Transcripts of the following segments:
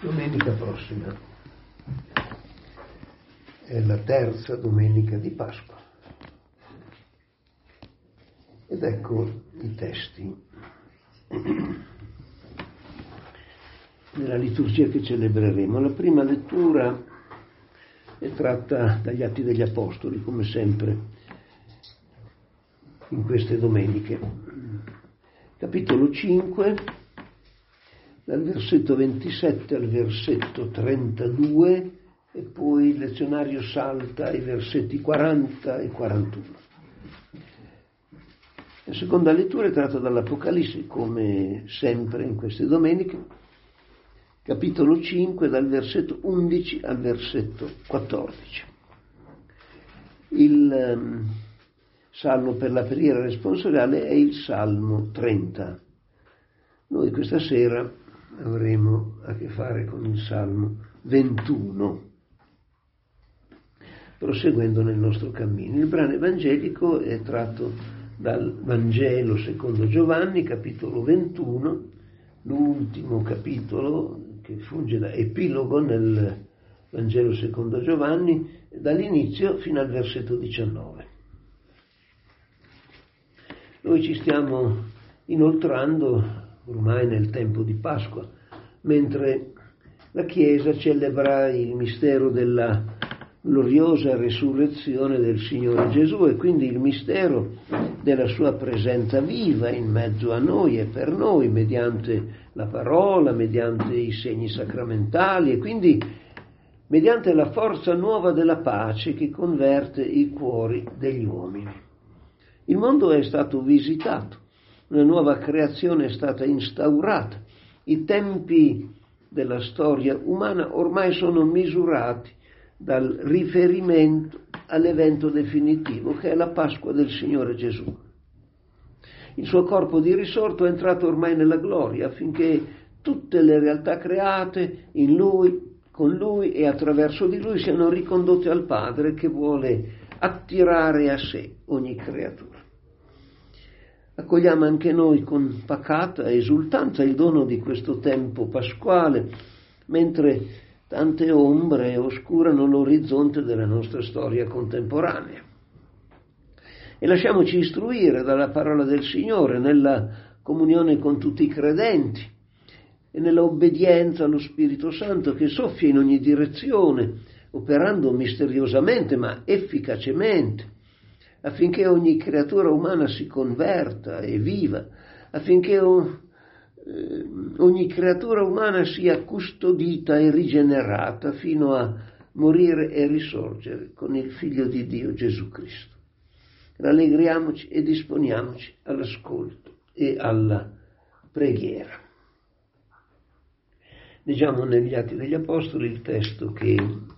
Domenica prossima è la terza domenica di Pasqua. Ed ecco i testi della liturgia che celebreremo. La prima lettura è tratta dagli Atti degli Apostoli, come sempre in queste domeniche. Capitolo 5, dal versetto 27 al versetto 32, e poi il lezionario salta ai versetti 40 e 41. La seconda lettura è tratta dall'Apocalisse, come sempre in queste domeniche, capitolo 5, dal versetto 11 al versetto 14. Il salmo per la preghiera responsoriale è il Salmo 30. Noi questa sera avremo a che fare con il Salmo 21, proseguendo nel nostro cammino. Il brano evangelico è tratto dal Vangelo secondo Giovanni, capitolo 21, l'ultimo capitolo che funge da epilogo nel Vangelo secondo Giovanni, dall'inizio fino al versetto 19. Noi ci stiamo inoltrando ormai nel tempo di Pasqua, mentre la Chiesa celebra il mistero della gloriosa resurrezione del Signore Gesù e quindi il mistero della sua presenza viva in mezzo a noi e per noi, mediante la parola, mediante i segni sacramentali e quindi mediante la forza nuova della pace che converte i cuori degli uomini. Il mondo è stato visitato, una nuova creazione è stata instaurata, i tempi della storia umana ormai sono misurati dal riferimento all'evento definitivo che è la Pasqua del Signore Gesù. Il suo corpo di risorto è entrato ormai nella gloria affinché tutte le realtà create in Lui, con Lui e attraverso di Lui siano ricondotte al Padre che vuole attirare a sé ogni creatura. Accogliamo anche noi con pacata esultanza il dono di questo tempo pasquale, mentre tante ombre oscurano l'orizzonte della nostra storia contemporanea. E lasciamoci istruire dalla parola del Signore nella comunione con tutti i credenti e nella obbedienza allo Spirito Santo che soffia in ogni direzione, operando misteriosamente ma efficacemente, affinché ogni creatura umana si converta e viva, affinché ogni creatura umana sia custodita e rigenerata fino a morire e risorgere con il Figlio di Dio Gesù Cristo. Rallegriamoci e disponiamoci all'ascolto e alla preghiera. Leggiamo negli Atti degli Apostoli il testo che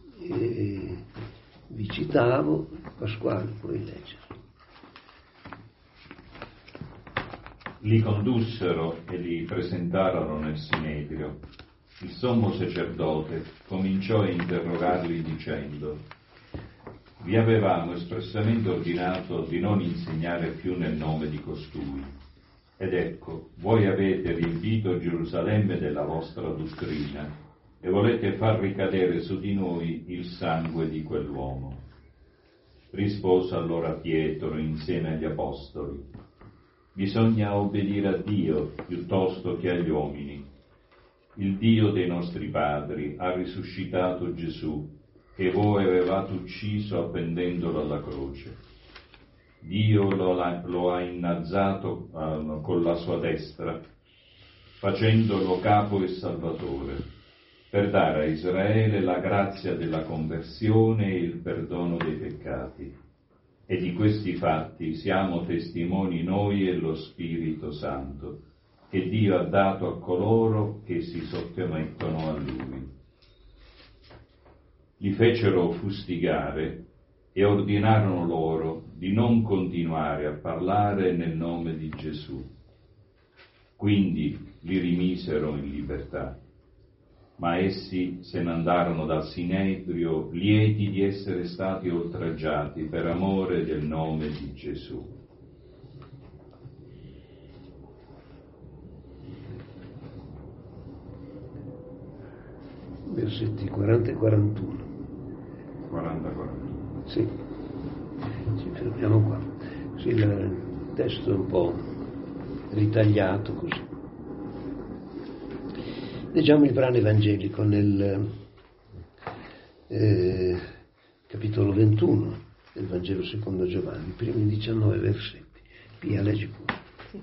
vi citavo. Pasquale, puoi leggere. Li condussero e li presentarono nel Sinedrio. Il sommo sacerdote cominciò a interrogarli dicendo: vi avevamo espressamente ordinato di non insegnare più nel nome di costui. Ed ecco, voi avete riempito Gerusalemme della vostra dottrina e volete far ricadere su di noi il sangue di quell'uomo. Rispose allora Pietro insieme agli apostoli: bisogna obbedire a Dio piuttosto che agli uomini. Il Dio dei nostri padri ha risuscitato Gesù, che voi avevate ucciso appendendolo alla croce. Dio lo ha innalzato con la sua destra, facendolo capo e salvatore, per dare a Israele la grazia della conversione e il perdono dei peccati. E di questi fatti siamo testimoni noi e lo Spirito Santo, che Dio ha dato a coloro che si sottomettono a Lui. Li fecero fustigare e ordinarono loro di non continuare a parlare nel nome di Gesù. Quindi li rimisero in libertà. Ma essi se ne andarono dal Sinedrio lieti di essere stati oltraggiati per amore del nome di Gesù. versetti 40 e 41. 40-41. Sì, ci fermiamo qua. Sì, il testo è un po' ritagliato così. Leggiamo il brano evangelico nel capitolo 21 del Vangelo secondo Giovanni, i primi 19 versetti. Pia, leggi pure. Sì.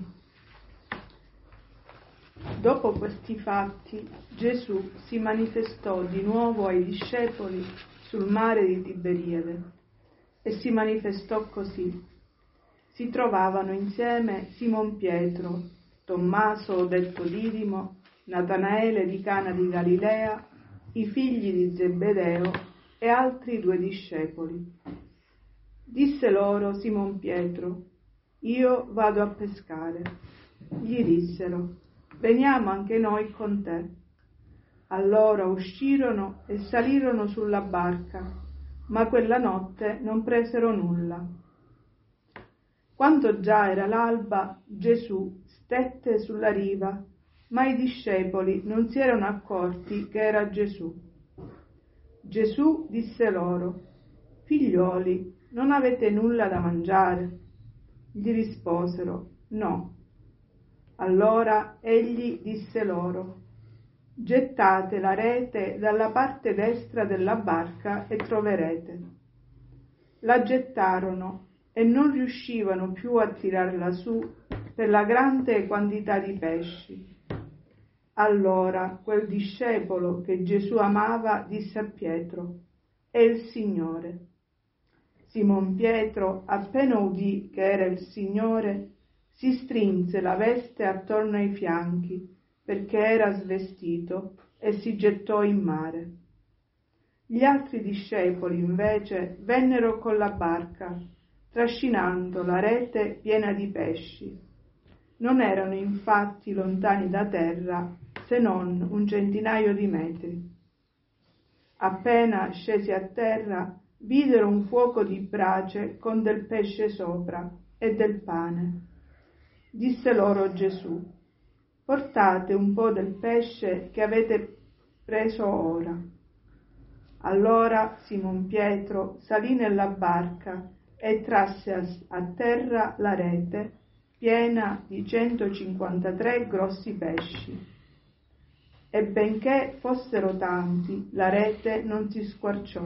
Dopo questi fatti, Gesù si manifestò di nuovo ai discepoli sul mare di Tiberiade e si manifestò così. Si trovavano insieme Simon Pietro, Tommaso detto Didimo, Natanaele di Cana di Galilea, i figli di Zebedeo e altri 2 discepoli. Disse loro Simon Pietro: io vado a pescare. Gli dissero: veniamo anche noi con te. Allora uscirono e salirono sulla barca, ma quella notte non presero nulla. Quando già era l'alba, Gesù stette sulla riva, ma i discepoli non si erano accorti che era Gesù. Gesù disse loro: figlioli, non avete nulla da mangiare? Gli risposero: no. Allora egli disse loro: gettate la rete dalla parte destra della barca e troverete. La gettarono e non riuscivano più a tirarla su per la grande quantità di pesci. Allora quel discepolo che Gesù amava disse a Pietro: è il Signore. Simon Pietro, appena udì che era il Signore, si strinse la veste attorno ai fianchi, perché era svestito, e si gettò in mare. Gli altri discepoli, invece, vennero con la barca, trascinando la rete piena di pesci. Non erano infatti lontani da terra, se non un centinaio di metri. Appena scesi a terra, videro un fuoco di brace con del pesce sopra e del pane. Disse loro Gesù: portate un po' del pesce che avete preso ora. Allora Simon Pietro salì nella barca e trasse a terra la rete piena di 153 grossi pesci. E benché fossero tanti, la rete non si squarciò.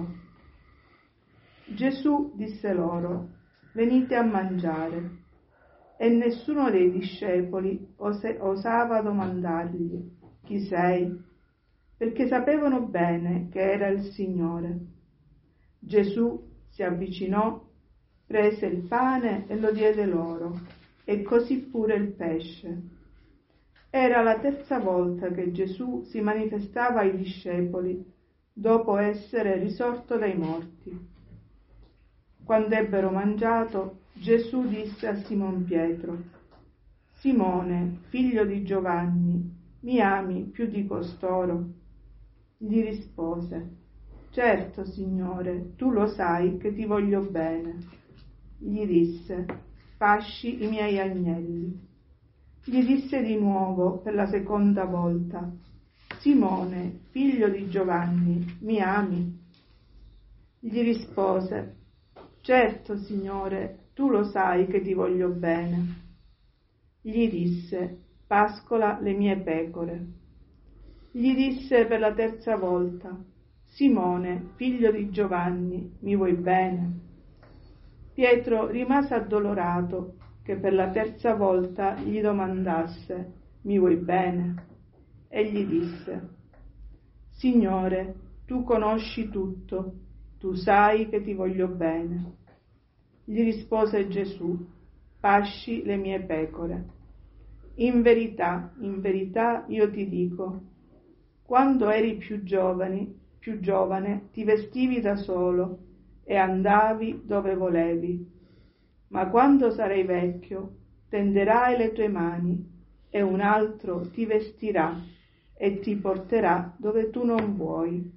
Gesù disse loro: venite a mangiare. E nessuno dei discepoli osava domandargli: chi sei? Perché sapevano bene che era il Signore. Gesù si avvicinò, prese il pane e lo diede loro, e così pure il pesce. Era la terza volta che Gesù si manifestava ai discepoli, dopo essere risorto dai morti. Quando ebbero mangiato, Gesù disse a Simon Pietro: Simone, figlio di Giovanni, mi ami più di costoro? Gli rispose: certo, Signore, tu lo sai che ti voglio bene. Gli disse: pasci i miei agnelli. Gli disse di nuovo per la seconda volta: Simone, figlio di Giovanni, mi ami? Gli rispose: certo, Signore, tu lo sai che ti voglio bene. Gli disse: pascola le mie pecore. Gli disse per la terza volta: Simone, figlio di Giovanni, mi vuoi bene? Pietro rimase addolorato che per la terza volta gli domandasse: mi vuoi bene? E gli disse: Signore, tu conosci tutto, tu sai che ti voglio bene. Gli rispose Gesù: pasci le mie pecore. In verità io ti dico, quando eri più giovane, ti vestivi da solo e andavi dove volevi. Ma quando sarai vecchio, tenderai le tue mani e un altro ti vestirà e ti porterà dove tu non vuoi.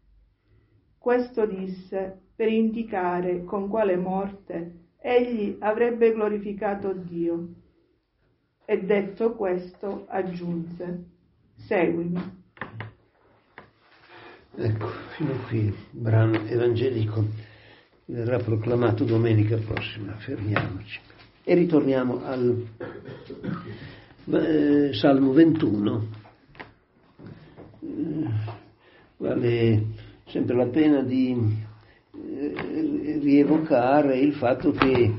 Questo disse per indicare con quale morte egli avrebbe glorificato Dio. E detto questo aggiunse: seguimi. Ecco, fino qui il brano evangelico verrà proclamato domenica prossima. Fermiamoci e ritorniamo al Salmo 21. Vale sempre la pena di rievocare il fatto che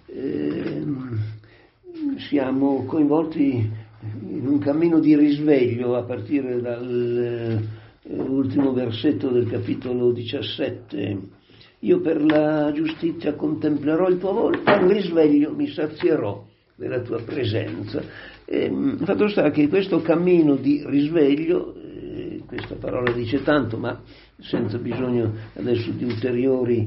siamo coinvolti in un cammino di risveglio a partire dall'ultimo versetto del capitolo 17. Io per la giustizia contemplerò il tuo volto, al risveglio mi sazierò della tua presenza. Fatto sta che questo cammino di risveglio, questa parola dice tanto, ma senza bisogno adesso di ulteriori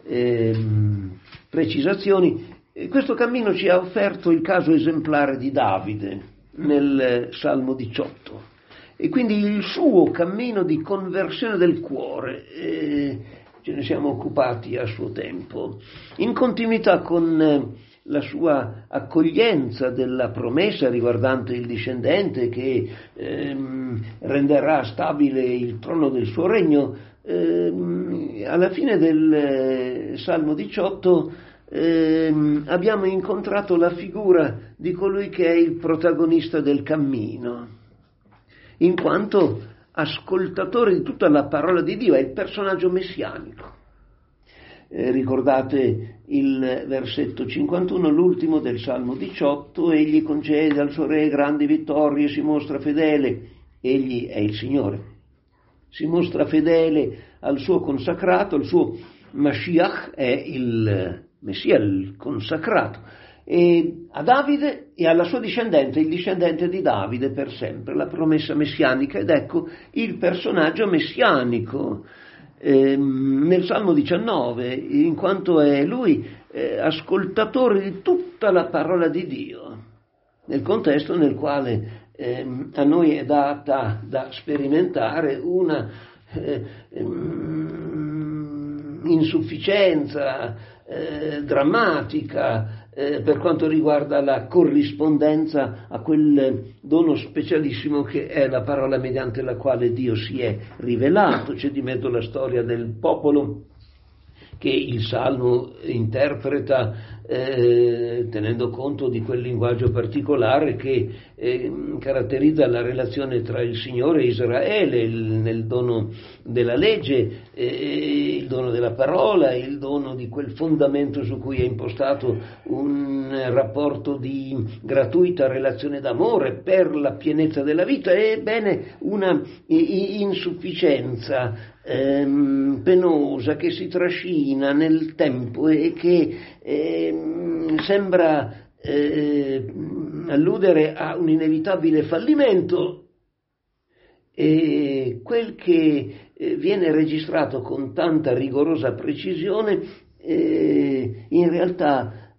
precisazioni, questo cammino ci ha offerto il caso esemplare di Davide nel Salmo 18 e quindi il suo cammino di conversione del cuore. Ce ne siamo occupati a suo tempo, in continuità con la sua accoglienza della promessa riguardante il discendente che renderà stabile il trono del suo regno. Alla fine del Salmo 18 abbiamo incontrato la figura di colui che è il protagonista del cammino, in quanto ascoltatore di tutta la parola di Dio, è il personaggio messianico. Ricordate il versetto 51, l'ultimo del Salmo 18, egli concede al suo re grandi vittorie, si mostra fedele, egli è il Signore, si mostra fedele al suo consacrato, il suo Mashiach è il Messia, il consacrato, e a Davide e alla sua discendente, il discendente di Davide per sempre, la promessa messianica, ed ecco il personaggio messianico nel Salmo 19, in quanto è lui ascoltatore di tutta la parola di Dio, nel contesto nel quale a noi è data da sperimentare una insufficienza drammatica per quanto riguarda la corrispondenza a quel dono specialissimo che è la parola mediante la quale Dio si è rivelato. C'è di mezzo la storia del popolo che il Salmo interpreta tenendo conto di quel linguaggio particolare che caratterizza la relazione tra il Signore e Israele, nel dono della legge, il dono della parola, il dono di quel fondamento su cui è impostato un rapporto di gratuita relazione d'amore per la pienezza della vita. Ebbene, una insufficienza penosa che si trascina nel tempo e che sembra alludere a un inevitabile fallimento, e quel che viene registrato con tanta rigorosa precisione in realtà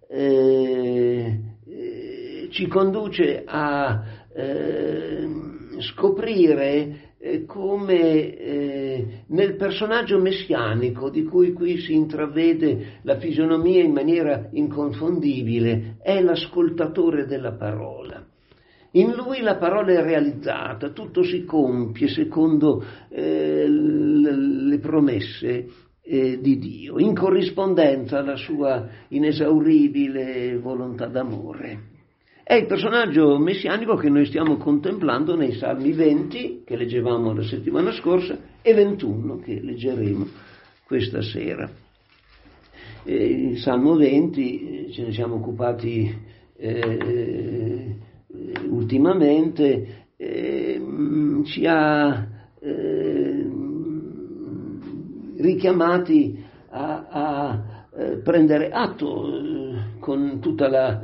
ci conduce a scoprire come nel personaggio messianico, di cui qui si intravede la fisionomia in maniera inconfondibile, è l'ascoltatore della parola. In lui la parola è realizzata, tutto si compie secondo le promesse di Dio, in corrispondenza alla sua inesauribile volontà d'amore. È il personaggio messianico che noi stiamo contemplando nei Salmi 20, che leggevamo la settimana scorsa, e 21, che leggeremo questa sera. Il Salmo 20 ce ne siamo occupati ultimamente, ci ha richiamati a prendere atto con tutta la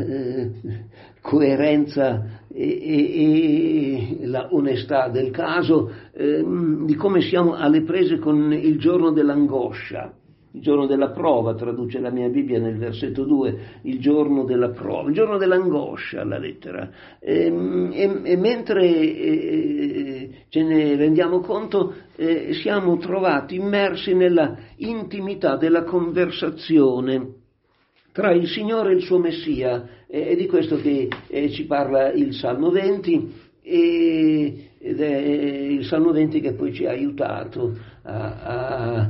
coerenza e la onestà del caso di come siamo alle prese con il giorno dell'angoscia, il giorno della prova, traduce la mia Bibbia nel versetto 2, il giorno della prova, il giorno dell'angoscia, la lettera. E mentre ce ne rendiamo conto, siamo trovati immersi nella intimità della conversazione tra il Signore e il suo Messia. È di questo che ci parla il Salmo 20, ed è il il Salmo 20 che poi ci ha aiutato a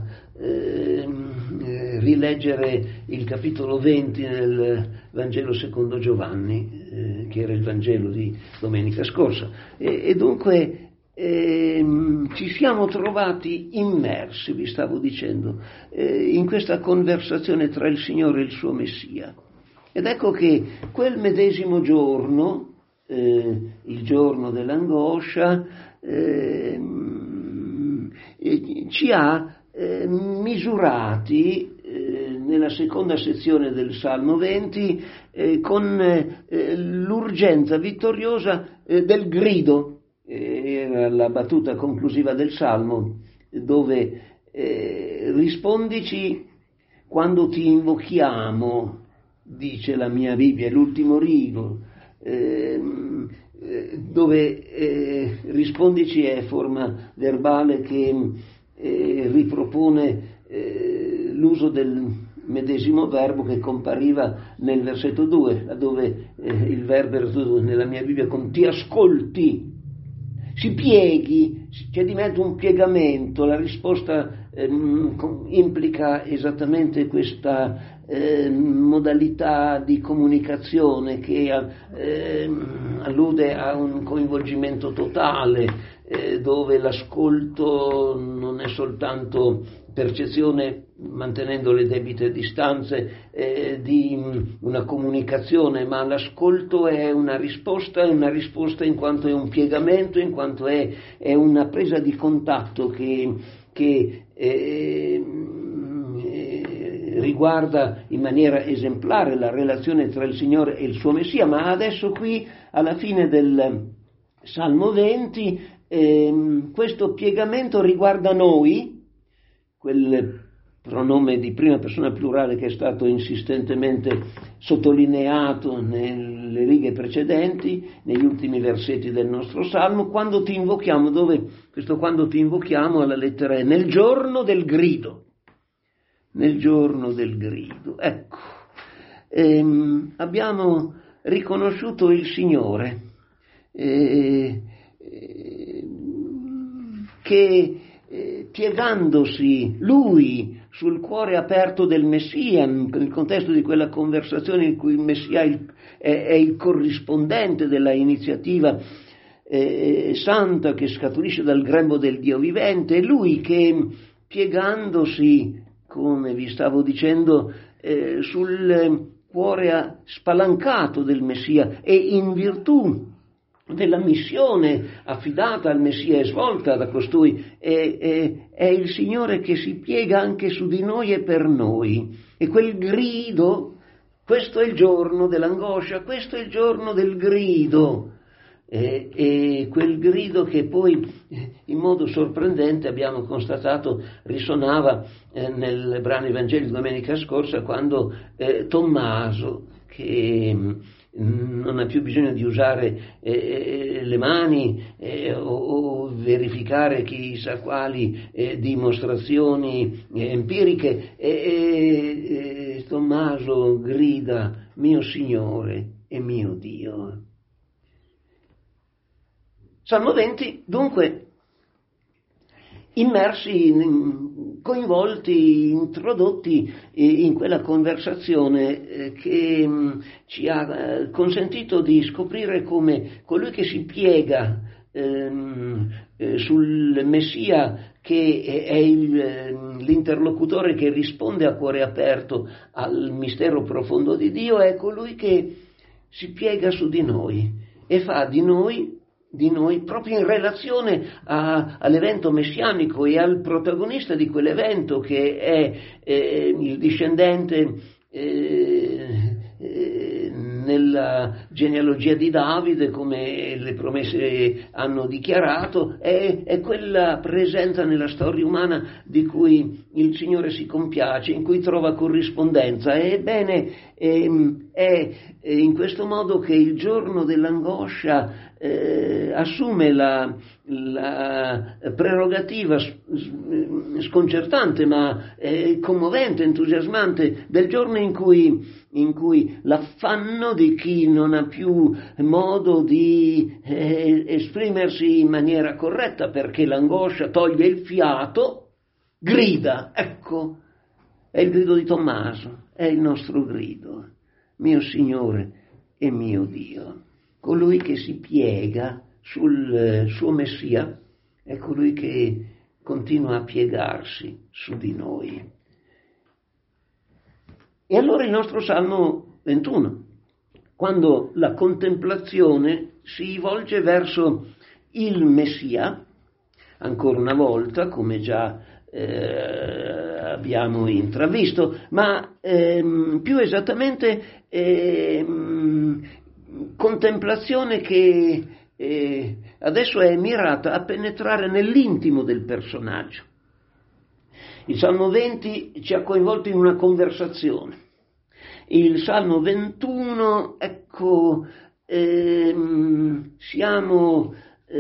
rileggere il capitolo 20 nel Vangelo secondo Giovanni, che era il Vangelo di domenica scorsa. E dunque ci siamo trovati immersi, vi stavo dicendo, in questa conversazione tra il Signore e il suo Messia. Ed ecco che quel medesimo giorno, il giorno dell'angoscia, ci ha misurati nella seconda sezione del Salmo 20 con l'urgenza vittoriosa del grido. Era la battuta conclusiva del Salmo, dove rispondici quando ti invochiamo, dice la mia Bibbia, è l'ultimo rigo, dove rispondici è forma verbale che ripropone l'uso del medesimo verbo che compariva nel versetto 2, laddove il verbo era tutto nella mia Bibbia con ti ascolti, si pieghi, c'è di mezzo un piegamento, la risposta implica esattamente questa modalità di comunicazione che allude a un coinvolgimento totale, dove l'ascolto non è soltanto percezione, mantenendo le debite distanze di una comunicazione, ma l'ascolto è una risposta in quanto è un piegamento, in quanto è una presa di contatto che riguarda in maniera esemplare la relazione tra il Signore e il suo Messia. Ma adesso qui alla fine del Salmo 20 questo piegamento riguarda noi, quel pronome di prima persona plurale che è stato insistentemente sottolineato nelle righe precedenti, negli ultimi versetti del nostro Salmo, quando ti invochiamo, dove questo quando ti invochiamo alla lettera E, nel giorno del grido. Nel giorno del grido, ecco, abbiamo riconosciuto il Signore che piegandosi lui sul cuore aperto del Messia, nel contesto di quella conversazione in cui il Messia è il corrispondente della iniziativa santa che scaturisce dal grembo del Dio vivente, è lui che piegandosi, come vi stavo dicendo, sul cuore spalancato del Messia e in virtù della missione affidata al Messia e svolta da costui, è il Signore che si piega anche su di noi e per noi. E quel grido, questo è il giorno dell'angoscia, questo è il giorno del grido. E quel grido che poi in modo sorprendente abbiamo constatato risonava nel brano Evangeli di domenica scorsa, quando Tommaso, che non ha più bisogno di usare le mani o verificare chissà quali dimostrazioni empiriche, Tommaso grida mio Signore e mio Dio. Salmo 20, dunque, immersi, coinvolti, introdotti in quella conversazione che ci ha consentito di scoprire come colui che si piega sul Messia, che è l'interlocutore che risponde a cuore aperto al mistero profondo di Dio, è colui che si piega su di noi e fa di noi proprio in relazione all'evento messianico e al protagonista di quell'evento, che è il discendente nella genealogia di Davide, come le promesse hanno dichiarato, è quella presenza nella storia umana di cui il Signore si compiace, in cui trova corrispondenza. Ebbene, è in questo modo che il giorno dell'angoscia assume la prerogativa sconcertante ma commovente, entusiasmante del giorno in cui l'affanno di chi non ha più modo di esprimersi in maniera corretta perché l'angoscia toglie il fiato, grida. Ecco, è il grido di Tommaso, è il nostro grido. Mio Signore e mio Dio. Colui che si piega sul suo Messia è colui che continua a piegarsi su di noi. E allora il nostro Salmo 21, quando la contemplazione si volge verso il Messia, ancora una volta, come già abbiamo intravisto, ma più esattamente contemplazione che adesso è mirata a penetrare nell'intimo del personaggio. Il Salmo 20 ci ha coinvolto in una conversazione. Il Salmo 21, ecco, siamo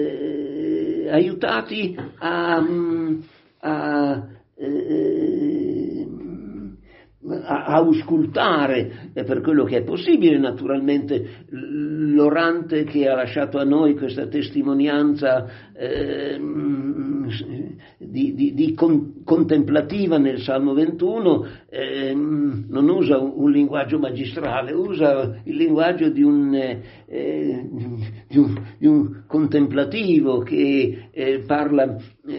aiutati a auscultare per quello che è possibile, naturalmente l'orante che ha lasciato a noi questa testimonianza contemplativa nel Salmo 21 non usa un linguaggio magistrale, usa il linguaggio di un contemplativo che parla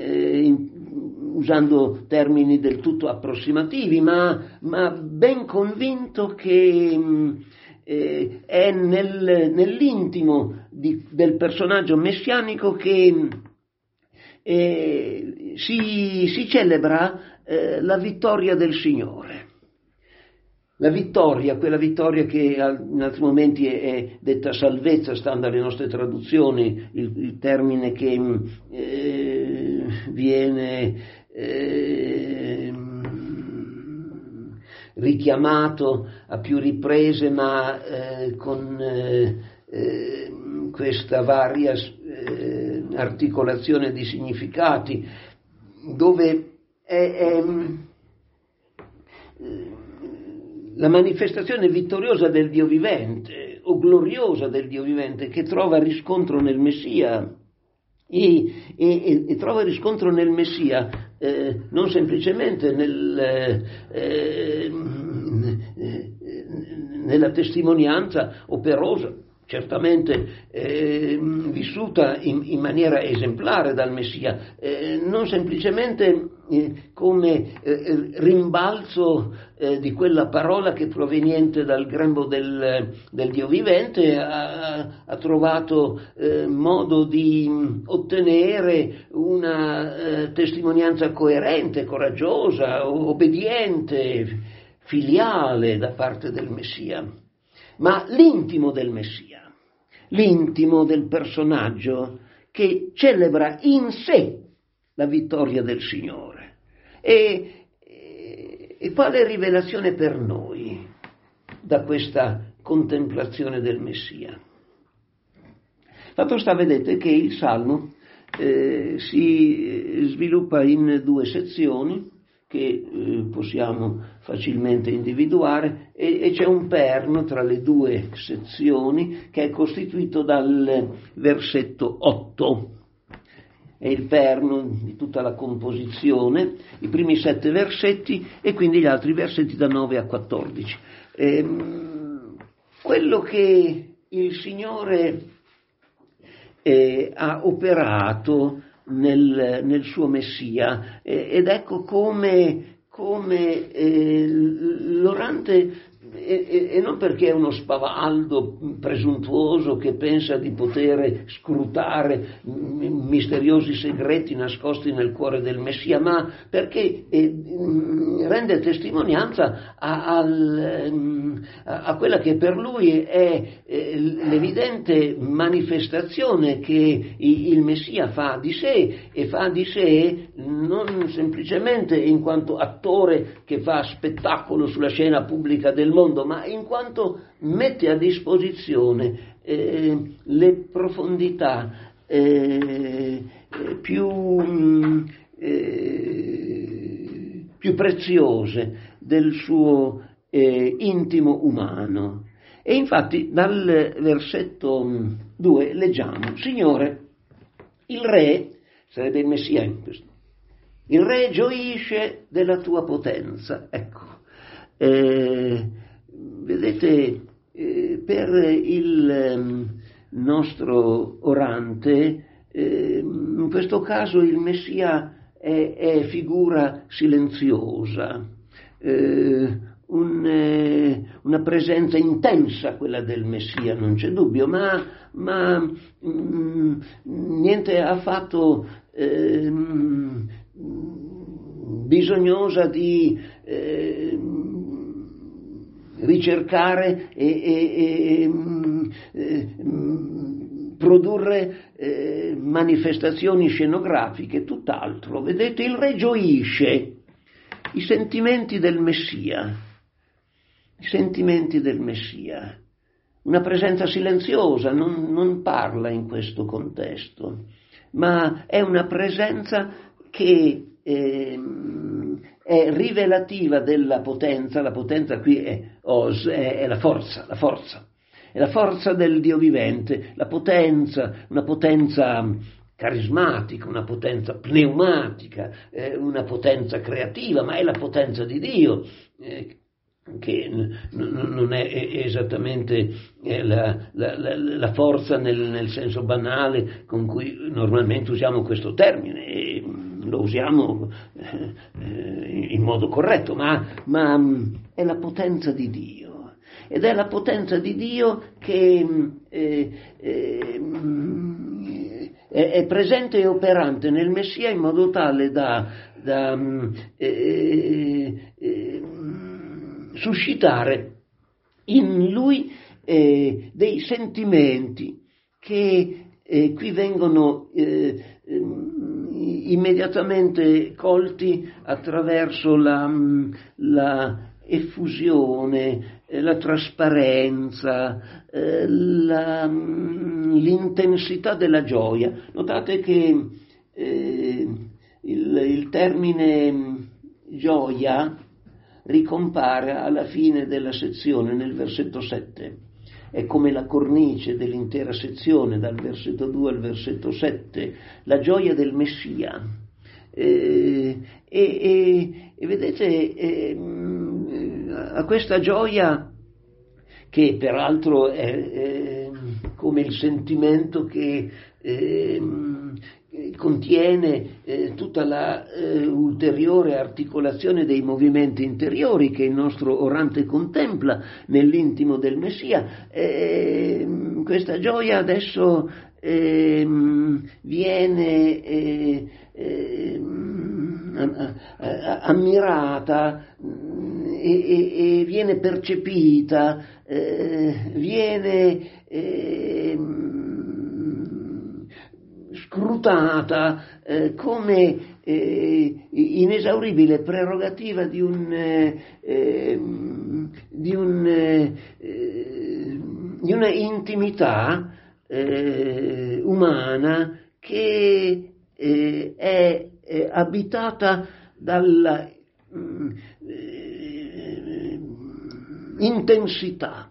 usando termini del tutto approssimativi, ma ben convinto che è nell'intimo del personaggio messianico che si celebra la vittoria del Signore. La vittoria, quella vittoria che in altri momenti è detta salvezza, stando alle nostre traduzioni, il termine che viene richiamato a più riprese, ma con questa varia articolazione di significati, dove è la manifestazione vittoriosa del Dio vivente o gloriosa del Dio vivente, che trova riscontro nel Messia e trova riscontro nel Messia non semplicemente nella testimonianza operosa, certamente vissuta in maniera esemplare dal Messia, non semplicemente come rimbalzo di quella parola che proveniente dal grembo del Dio vivente ha trovato modo di ottenere una testimonianza coerente, coraggiosa, obbediente, filiale da parte del Messia, ma l'intimo del Messia, l'intimo del personaggio che celebra in sé la vittoria del Signore. E quale rivelazione per noi da questa contemplazione del Messia? Fatto sta, vedete che il Salmo si sviluppa in due sezioni che possiamo facilmente individuare e c'è un perno tra le due sezioni che è costituito dal versetto 8. È il perno di tutta la composizione, i primi 7 versetti e quindi gli altri versetti da 9 a 14. Quello che il Signore ha operato nel suo Messia, ed ecco come l'orante, e non perché è uno spavaldo presuntuoso che pensa di poter scrutare misteriosi segreti nascosti nel cuore del Messia, ma perché rende testimonianza a quella che per lui è l'evidente manifestazione che il Messia fa di sé, e fa di sé non semplicemente in quanto attore che fa spettacolo sulla scena pubblica del mondo, profondo, ma in quanto mette a disposizione le profondità più preziose del suo intimo umano. E infatti dal versetto 2 leggiamo: Signore, il re, sarebbe il Messia in questo, il re gioisce della tua potenza. Ecco, vedete, per il nostro orante, in questo caso il Messia è figura silenziosa, una presenza intensa quella del Messia, non c'è dubbio, ma niente affatto bisognosa di ricercare e produrre manifestazioni scenografiche, tutt'altro. Vedete, il re gioisce. I sentimenti del Messia, una presenza silenziosa, non parla in questo contesto, ma è una presenza che è rivelativa della potenza. La potenza qui è la forza, è la forza del Dio vivente, la potenza, una potenza carismatica, una potenza pneumatica, una potenza creativa, ma è la potenza di Dio, che non è esattamente la forza nel senso banale con cui normalmente usiamo questo termine, e lo usiamo in modo corretto, ma è la potenza di Dio, ed è la potenza di Dio che è presente e operante nel Messia in modo tale da suscitare in lui dei sentimenti che qui vengono immediatamente colti attraverso la effusione, la trasparenza, l'intensità della gioia. Notate che il termine gioia ricompare alla fine della sezione, nel versetto 7. È come la cornice dell'intera sezione, dal versetto 2 al versetto 7, la gioia del Messia. E vedete, a questa gioia, che peraltro è come il sentimento che contiene tutta la ulteriore articolazione dei movimenti interiori che il nostro orante contempla nell'intimo del Messia, questa gioia adesso viene ammirata e viene percepita, viene scrutata come inesauribile prerogativa di una intimità umana che è abitata dalla intensità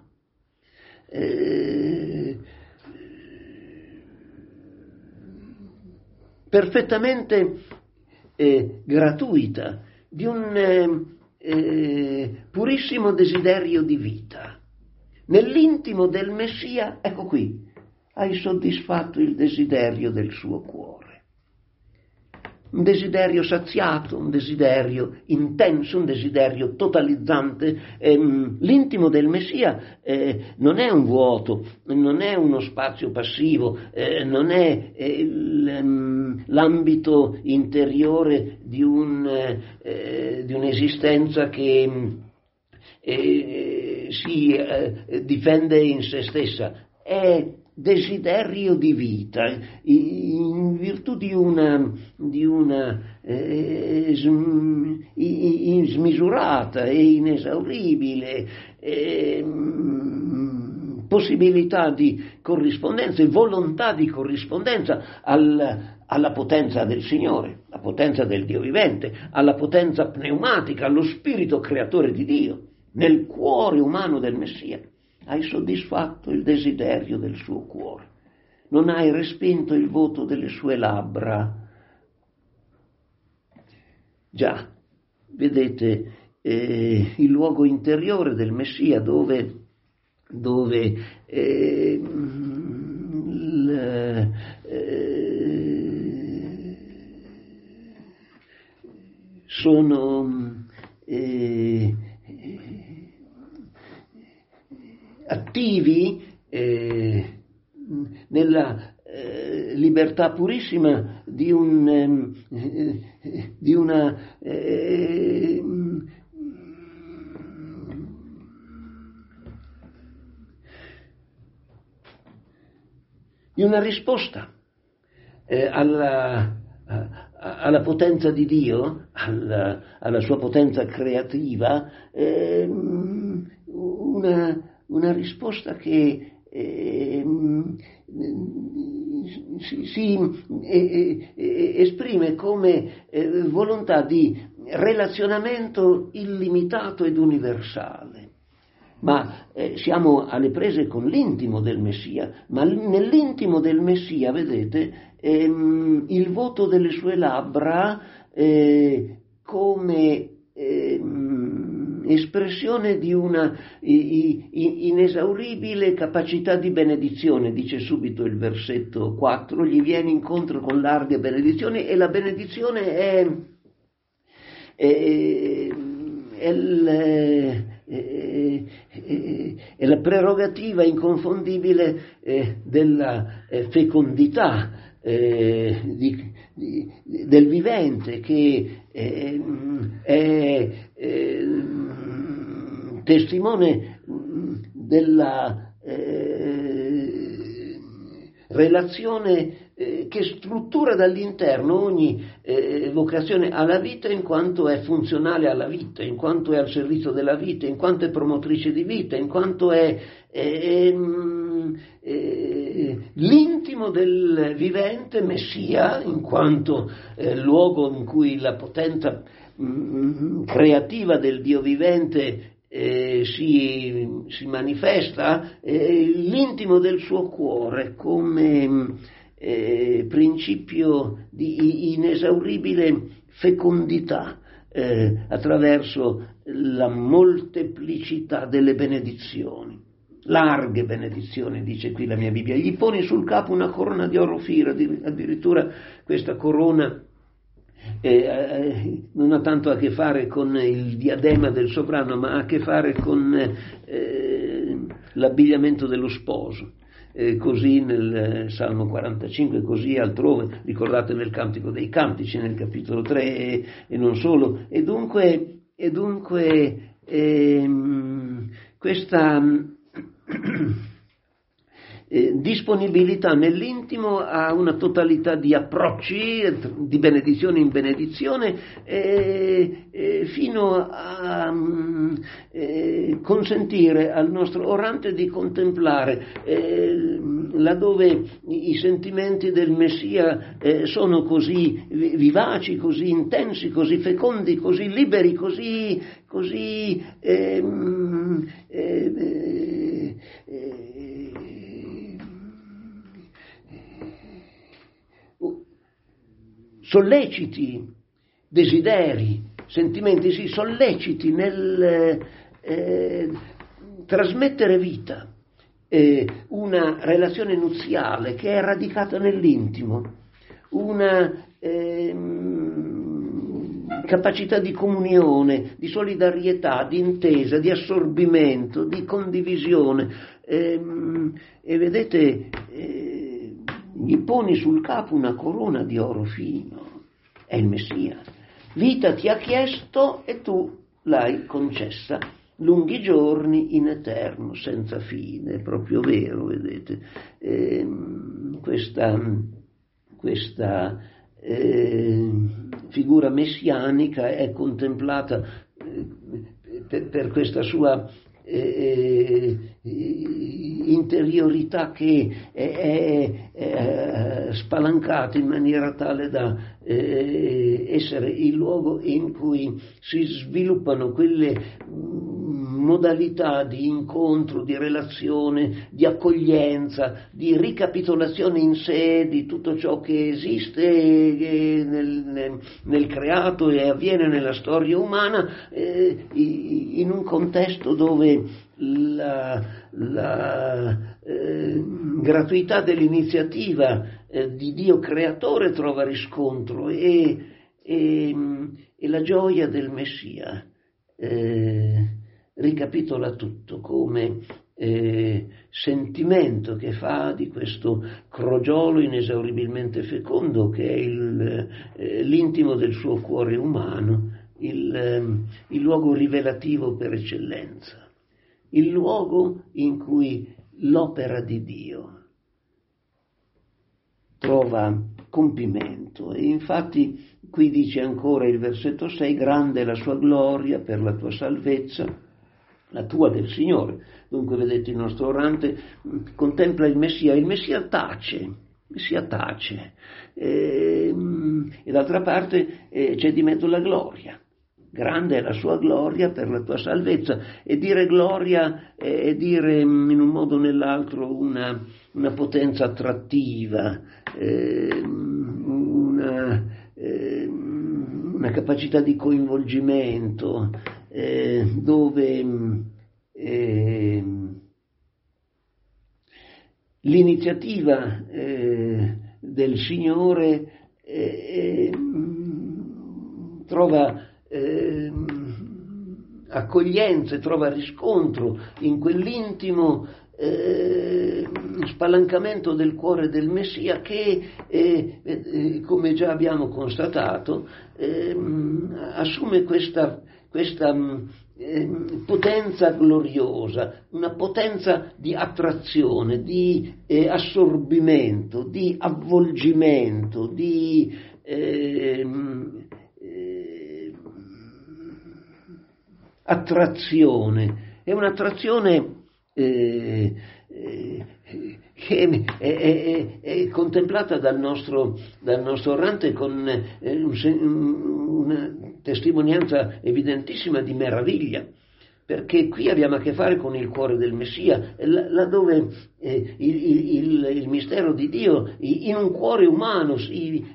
perfettamente gratuita di un purissimo desiderio di vita. Nell'intimo del Messia, ecco qui, hai soddisfatto il desiderio del suo cuore. Un desiderio saziato, un desiderio intenso, un desiderio totalizzante. L'intimo del Messia non è un vuoto, non è uno spazio passivo, non è l'ambito interiore di un'esistenza che si difende in se stessa. È desiderio di vita, in virtù di una smisurata e inesauribile possibilità di corrispondenza e volontà di corrispondenza alla potenza del Signore, alla potenza del Dio vivente, alla potenza pneumatica, allo spirito creatore di Dio, nel cuore umano del Messia. Hai soddisfatto il desiderio del suo cuore, non hai respinto il voto delle sue labbra. Già, vedete il luogo interiore del Messia dove sono attivi nella libertà purissima di una risposta alla potenza di Dio, alla sua potenza creativa, una risposta che si esprime come volontà di relazionamento illimitato ed universale. Ma siamo alle prese con l'intimo del Messia, ma nell'intimo del Messia, vedete, il voto delle sue labbra come espressione di una inesauribile capacità di benedizione, dice subito il versetto 4, gli viene incontro con larghe benedizioni, e la benedizione è la prerogativa inconfondibile della fecondità del vivente, che è testimone della relazione che struttura dall'interno ogni vocazione alla vita, in quanto è funzionale alla vita, in quanto è al servizio della vita, in quanto è promotrice di vita, in quanto è l'intimo del vivente Messia, in quanto luogo in cui la potenza creativa del Dio vivente si manifesta, l'intimo del suo cuore come principio di inesauribile fecondità attraverso la molteplicità delle benedizioni. Larghe benedizioni, dice qui la mia Bibbia. Gli poni sul capo una corona di oro fino, addirittura questa corona non ha tanto a che fare con il diadema del sovrano, ma ha a che fare con l'abbigliamento dello sposo. Così nel Salmo 45, così altrove, ricordate nel Cantico dei Cantici, nel capitolo 3 e non solo. E dunque questa disponibilità nell'intimo a una totalità di approcci, di benedizione in benedizione, fino a consentire al nostro orante di contemplare laddove i sentimenti del Messia sono così vivaci, così intensi, così fecondi, così liberi, così solleciti, desideri, sentimenti, si solleciti nel trasmettere vita, una relazione nuziale che è radicata nell'intimo, una capacità di comunione, di solidarietà, di intesa, di assorbimento, di condivisione. E vedete, gli poni sul capo una corona di oro fino, è il Messia. Vita ti ha chiesto e tu l'hai concessa, lunghi giorni in eterno senza fine. È proprio vero, vedete, questa figura messianica è contemplata per questa sua interiorità che è spalancata in maniera tale da essere il luogo in cui si sviluppano quelle modalità di incontro, di relazione, di accoglienza, di ricapitolazione in sé di tutto ciò che esiste nel creato e avviene nella storia umana, in un contesto dove la gratuità dell'iniziativa di Dio creatore trova riscontro e la gioia del Messia ricapitola tutto come sentimento che fa di questo crogiolo inesauribilmente fecondo che è l'intimo del suo cuore umano, il luogo rivelativo per eccellenza, il luogo in cui l'opera di Dio trova compimento. E infatti qui dice ancora il versetto 6: grande è la sua gloria per la tua salvezza, la tua del Signore. Dunque vedete, il nostro orante contempla il Messia tace, e d'altra parte c'è di mezzo la gloria. Grande è la sua gloria per la tua salvezza, e dire gloria è dire in un modo o nell'altro una potenza attrattiva, una capacità di coinvolgimento, dove l'iniziativa del Signore trova accoglienza, trova riscontro in quell'intimo spalancamento del cuore del Messia che, come già abbiamo constatato, assume questa potenza gloriosa, una potenza di attrazione, di assorbimento, di avvolgimento, di attrazione. È un'attrazione che è contemplata dal nostro orante con una testimonianza evidentissima di meraviglia, perché qui abbiamo a che fare con il cuore del Messia, laddove il mistero di Dio in un cuore umano si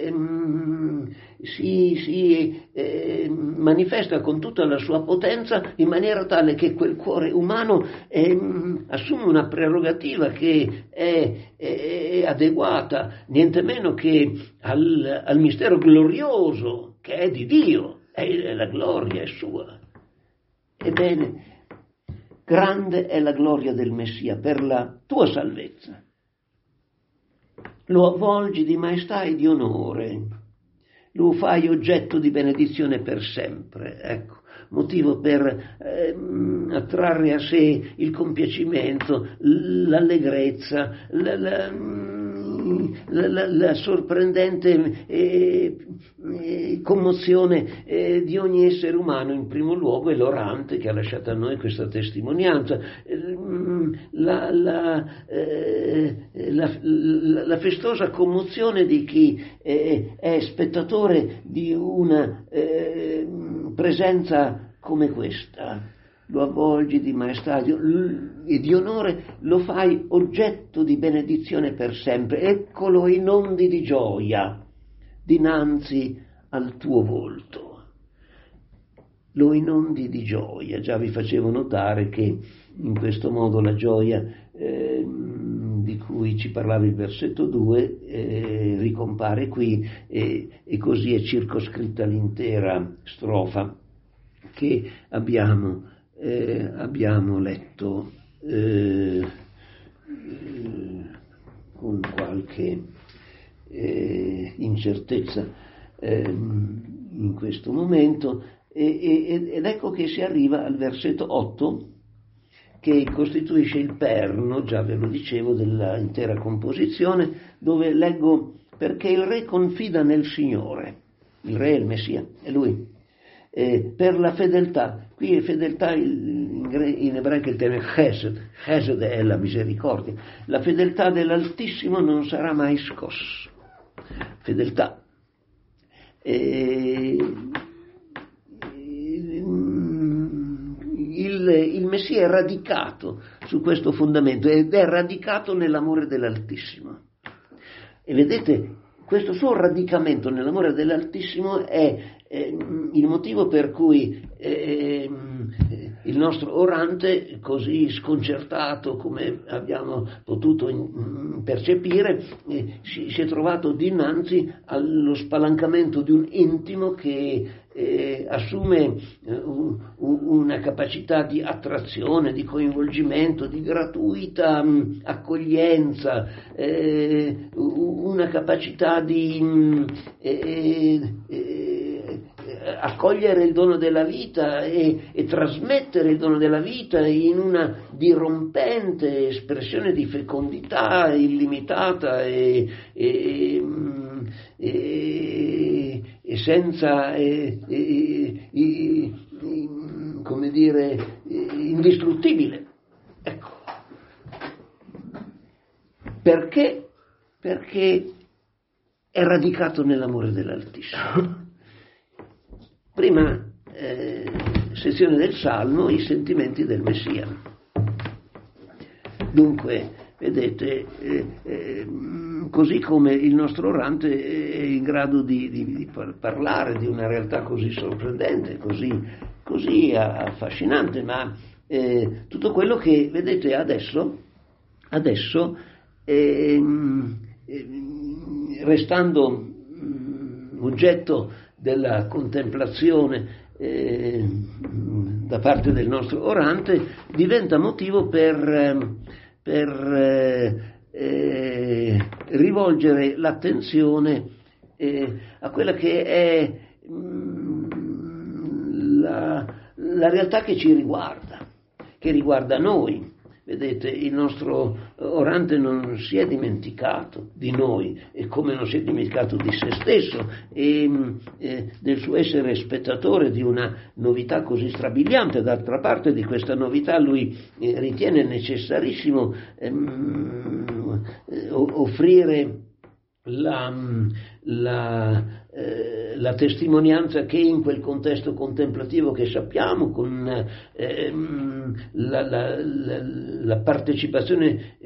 manifesta con tutta la sua potenza, in maniera tale che quel cuore umano assume una prerogativa che è adeguata niente meno che al mistero glorioso che è di Dio, la gloria è sua. Ebbene, grande è la gloria del Messia per la tua salvezza. Lo avvolgi di maestà e di onore, lo fai oggetto di benedizione per sempre. Ecco, motivo per attrarre a sé il compiacimento, l'allegrezza, la sorprendente commozione di ogni essere umano, in primo luogo è l'orante che ha lasciato a noi questa testimonianza, la festosa commozione di chi è spettatore di una presenza come questa. Lo avvolgi di maestà e di onore, lo fai oggetto di benedizione per sempre. Eccolo in onde di gioia dinanzi al tuo volto. Lo inondi di gioia. Già vi facevo notare che in questo modo la gioia di cui ci parlava il versetto 2 ricompare qui e così è circoscritta l'intera strofa che abbiamo letto con qualche incertezza in questo momento, ed ecco che si arriva al versetto 8, che costituisce il perno, già ve lo dicevo, dell'intera composizione, dove leggo: perché il re confida nel Signore. Il re è il Messia, è lui. per la fedeltà. Qui fedeltà in ebraico il termine chesed è la misericordia. La fedeltà dell'Altissimo non sarà mai scossa. Fedeltà. Il Messia è radicato su questo fondamento ed è radicato nell'amore dell'Altissimo. E vedete, questo suo radicamento nell'amore dell'Altissimo è il motivo per cui il nostro orante, così sconcertato come abbiamo potuto percepire, si è trovato dinanzi allo spalancamento di un intimo che assume una capacità di attrazione, di coinvolgimento, di gratuita accoglienza, una capacità di accogliere il dono della vita e trasmettere il dono della vita in una dirompente espressione di fecondità illimitata e senza come dire, indistruttibile. Ecco. Perché? Perché è radicato nell'amore dell'Altissimo. Prima sezione del Salmo, i sentimenti del Messia. Dunque, vedete, così come il nostro orante è in grado di parlare di una realtà così sorprendente, così affascinante, ma tutto quello che vedete adesso restando oggetto della contemplazione da parte del nostro orante, diventa motivo per rivolgere l'attenzione a quella che è la realtà che ci riguarda, che riguarda noi. Vedete, il nostro orante non si è dimenticato di noi, e come non si è dimenticato di se stesso e del suo essere spettatore di una novità così strabiliante. D'altra parte, di questa novità lui ritiene necessarissimo offrire la testimonianza che in quel contesto contemplativo che sappiamo, con la partecipazione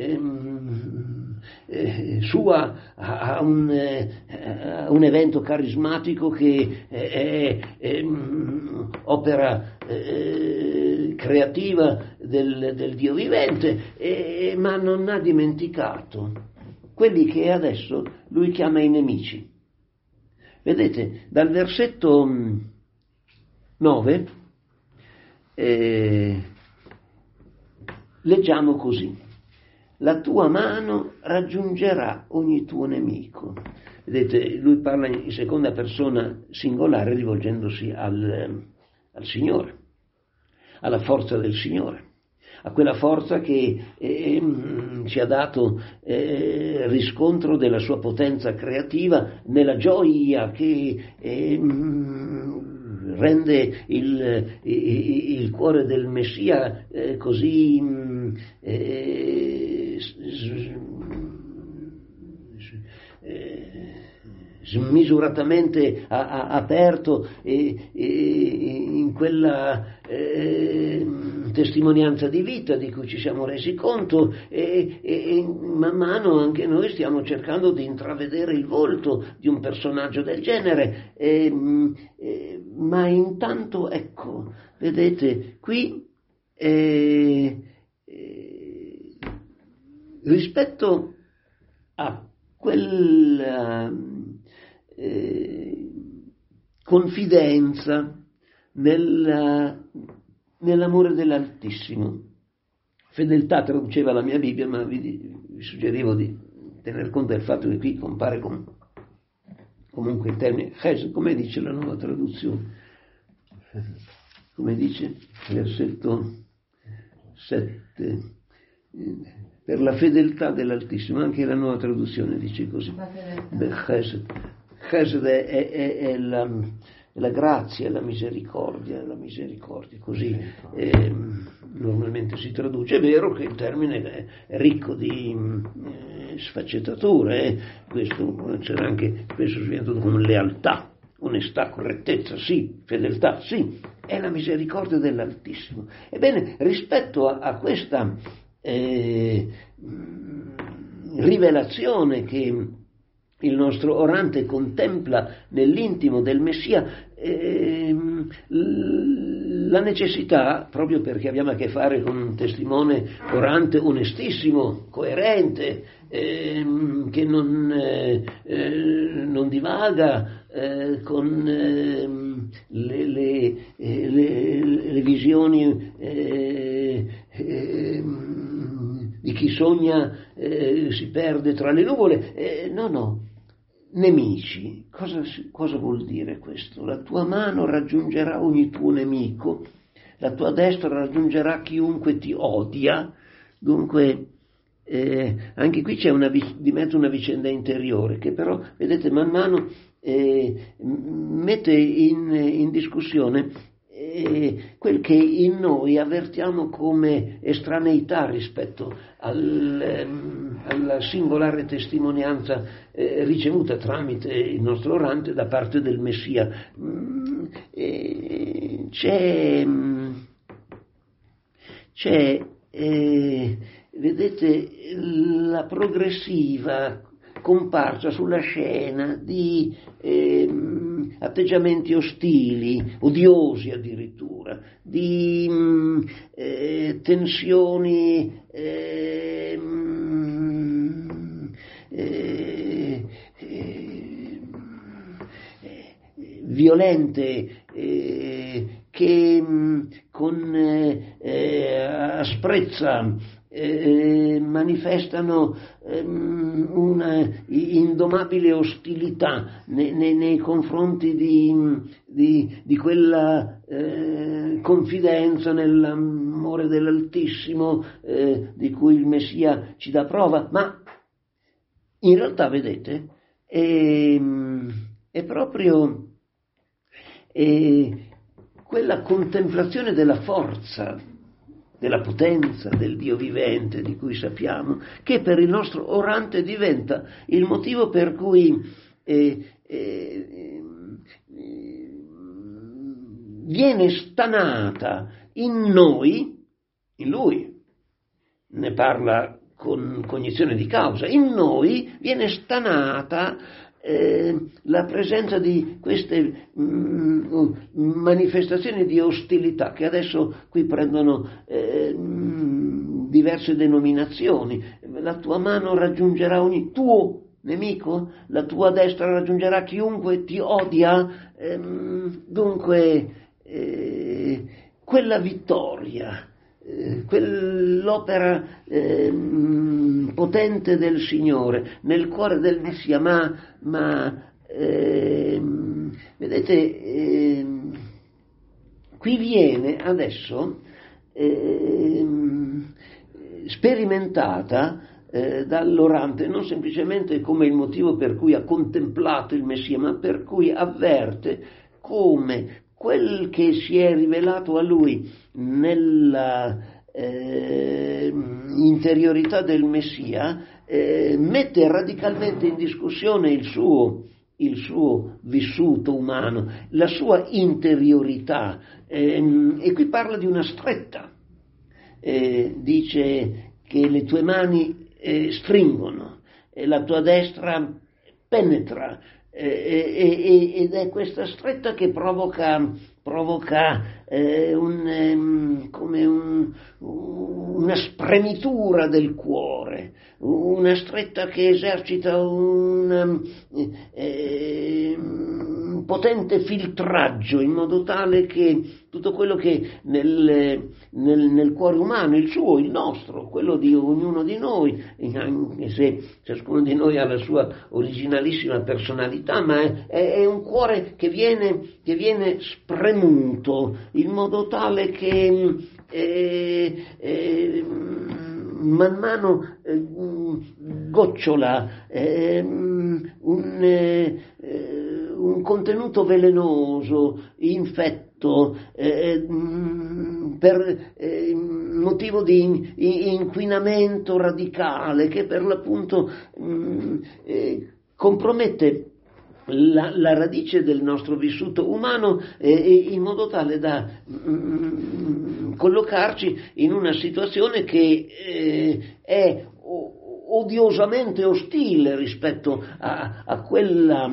sua a un evento carismatico che è opera creativa del Dio vivente, ma non ha dimenticato quelli che adesso lui chiama i nemici. Vedete, dal versetto 9 leggiamo così: la tua mano raggiungerà ogni tuo nemico. Vedete, lui parla in seconda persona singolare rivolgendosi al Signore, alla forza del Signore, a quella forza che ci ha dato riscontro della sua potenza creativa, nella gioia che rende il cuore del Messia così smisuratamente aperto in quella testimonianza di vita di cui ci siamo resi conto, e man mano anche noi stiamo cercando di intravedere il volto di un personaggio del genere, ma intanto, ecco, vedete, qui rispetto a quella confidenza nell'amore dell'Altissimo. Fedeltà traduceva la mia Bibbia, ma vi suggerivo di tener conto del fatto che qui compare comunque il termine chesed, come dice la nuova traduzione, come dice versetto 7, per la fedeltà dell'Altissimo. Anche la nuova traduzione dice così. Chesed è la grazia e la misericordia, così normalmente si traduce. È vero che il termine è ricco di sfaccettature, questo c'era anche, spesso si viene tradotto come lealtà, onestà, correttezza, sì, fedeltà, sì, è la misericordia dell'Altissimo. Ebbene, rispetto a questa rivelazione che il nostro orante contempla nell'intimo del Messia, la necessità, proprio perché abbiamo a che fare con un testimone orante onestissimo, coerente, che non divaga con le visioni di chi sogna si perde tra le nuvole, no. Nemici, cosa vuol dire questo? La tua mano raggiungerà ogni tuo nemico, la tua destra raggiungerà chiunque ti odia. Dunque anche qui c'è di mezzo una vicenda interiore che però, vedete, man mano mette in discussione quel che in noi avvertiamo come estraneità rispetto alla singolare testimonianza ricevuta tramite il nostro orante da parte del Messia. C'è vedete, la progressiva comparsa sulla scena di atteggiamenti ostili, odiosi addirittura, di tensioni violente che con asprezza manifestano una indomabile ostilità nei confronti di quella confidenza nell'amore dell'Altissimo di cui il Messia ci dà prova, ma in realtà, vedete, è proprio quella contemplazione della forza, della potenza del Dio vivente di cui sappiamo, che per il nostro orante diventa il motivo per cui viene stanata in noi, in lui, ne parla con cognizione di causa, in noi viene stanata la presenza di queste manifestazioni di ostilità che adesso qui prendono diverse denominazioni. La tua mano raggiungerà ogni tuo nemico, la tua destra raggiungerà chiunque ti odia. Dunque quella vittoria, quell'opera potente del Signore nel cuore del Messia, ma vedete, qui viene adesso sperimentata dall'orante non semplicemente come il motivo per cui ha contemplato il Messia, ma per cui avverte come quel che si è rivelato a lui nella interiorità del Messia mette radicalmente in discussione il suo vissuto umano, la sua interiorità, e qui parla di una stretta, dice che le tue mani stringono e la tua destra penetra, ed è questa stretta che provoca una spremitura del cuore, una stretta che esercita un potente filtraggio, in modo tale che tutto quello che nel cuore umano, il suo, il nostro, quello di ognuno di noi, anche se ciascuno di noi ha la sua originalissima personalità, ma è un cuore che viene spremuto, in modo tale che man mano un contenuto velenoso, infetto, per motivo di inquinamento radicale che per l'appunto compromette la radice del nostro vissuto umano in modo tale da collocarci in una situazione che è odiosamente ostile rispetto a quella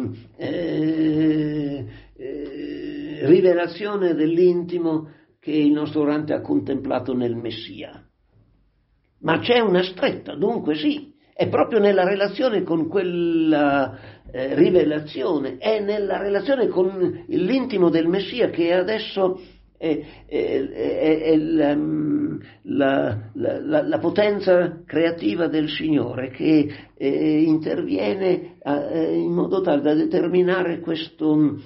rivelazione dell'intimo che il nostro orante ha contemplato nel Messia. Ma c'è una stretta, dunque sì, è proprio nella relazione con quella rivelazione, è nella relazione con l'intimo del Messia che adesso è la potenza creativa del Signore che interviene in modo tale da determinare questo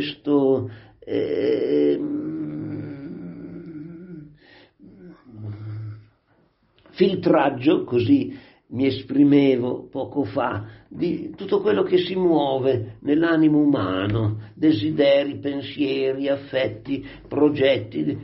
filtraggio, così mi esprimevo poco fa, di tutto quello che si muove nell'animo umano, desideri, pensieri, affetti, progetti,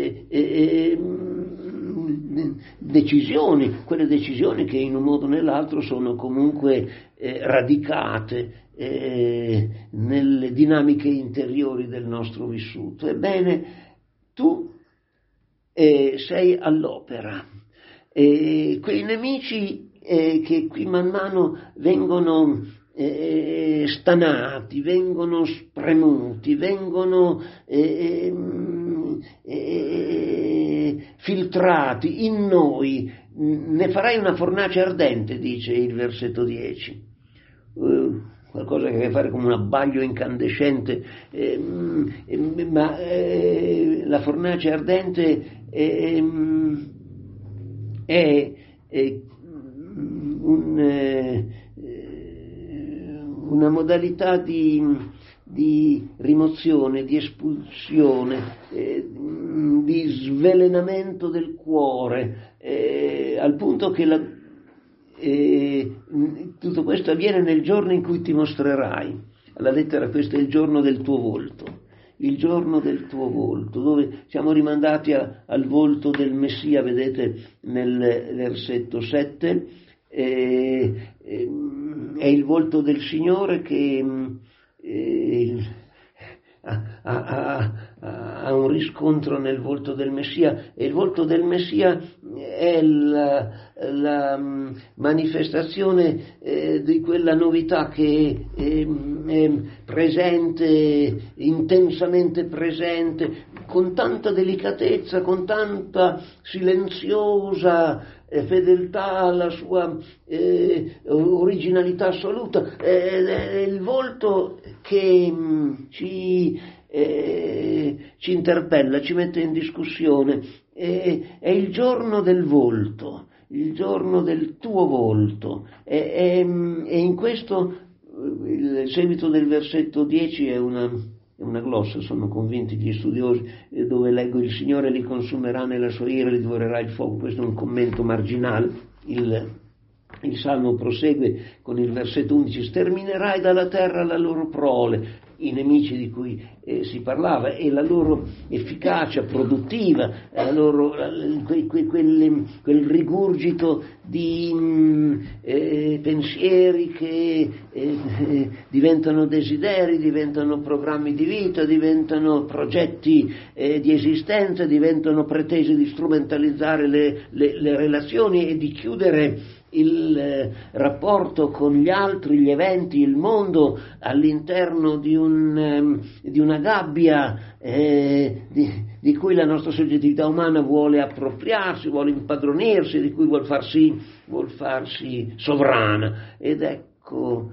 decisioni, quelle decisioni che in un modo o nell'altro sono comunque radicate nelle dinamiche interiori del nostro vissuto. Ebbene, tu sei all'opera. Quei nemici che qui man mano vengono stanati, vengono spremuti, vengono filtrati in noi, ne farai una fornace ardente, dice il versetto 10. Qualcosa che ha a che fare con un abbaglio incandescente, ma la fornace ardente è una modalità di rimozione, di espulsione, di svelenamento del cuore, al punto che tutto questo avviene nel giorno in cui ti mostrerai. Alla lettera questo è il giorno del tuo volto. Il giorno del tuo volto, dove siamo rimandati al volto del Messia, vedete nel versetto 7, è il volto del Signore che ha un riscontro nel volto del Messia, e il volto del Messia è la manifestazione di quella novità che è presente, intensamente presente, con tanta delicatezza, con tanta silenziosa fedeltà alla sua originalità assoluta. È il volto che ci interpella, ci mette in discussione. È il giorno del volto, il giorno del tuo volto. E in questo il seguito del versetto 10 è una glossa, sono convinti gli studiosi, dove leggo: il Signore li consumerà nella sua ira, li divorerà il fuoco. Questo è un commento marginale. Il Salmo prosegue con il versetto 11: sterminerai dalla terra la loro prole, i nemici di cui si parlava, e la loro efficacia produttiva, quel rigurgito di pensieri che diventano desideri, diventano programmi di vita, diventano progetti di esistenza, diventano pretese di strumentalizzare le relazioni e di chiudere il rapporto con gli altri, gli eventi, il mondo all'interno di una gabbia di cui la nostra soggettività umana vuole appropriarsi, vuole impadronirsi, di cui vuol farsi sovrana. Ed ecco,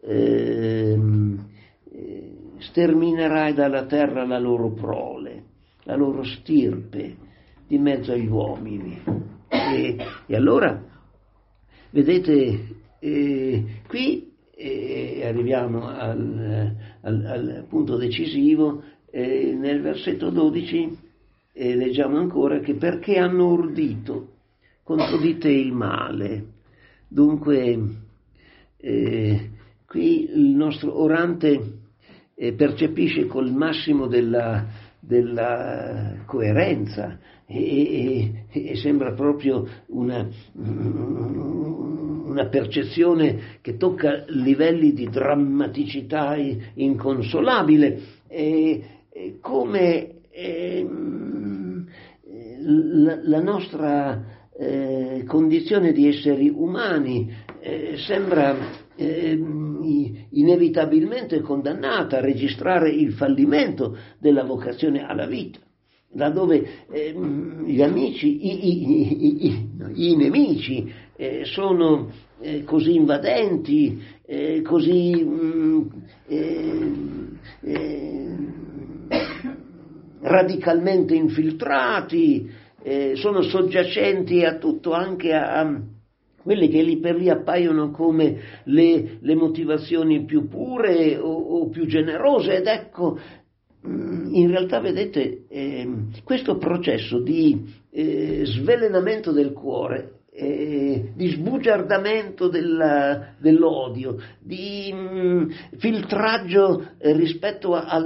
sterminerai dalla terra la loro prole, la loro stirpe di mezzo agli uomini. E allora vedete, qui arriviamo al punto decisivo. Nel versetto 12 leggiamo ancora che perché hanno ordito contro di te il male. Dunque qui il nostro orante percepisce col massimo della coerenza e sembra proprio una percezione che tocca livelli di drammaticità inconsolabile, come la nostra condizione di esseri umani sembra inevitabilmente condannata a registrare il fallimento della vocazione alla vita, laddove gli amici, i nemici sono così invadenti, così radicalmente infiltrati, sono soggiacenti a tutto, anche a quelle che lì per lì appaiono come le motivazioni più pure o più generose. Ed ecco, in realtà vedete, questo processo di svelenamento del cuore, di sbugiardamento dell'odio, di filtraggio rispetto a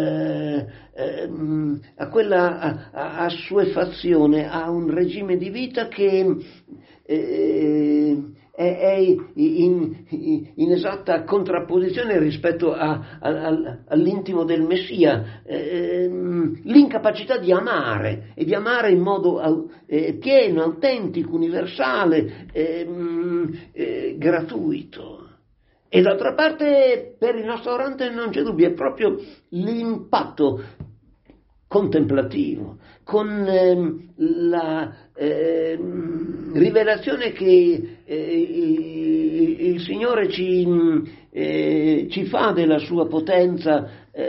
quella assuefazione a un regime di vita che è in esatta contrapposizione rispetto all'intimo del Messia, l'incapacità di amare, e di amare in modo pieno, autentico, universale, gratuito. E d'altra parte, per il nostro orante non c'è dubbio, è proprio l'impatto contemplativo, con la rivelazione che il Signore ci fa della sua potenza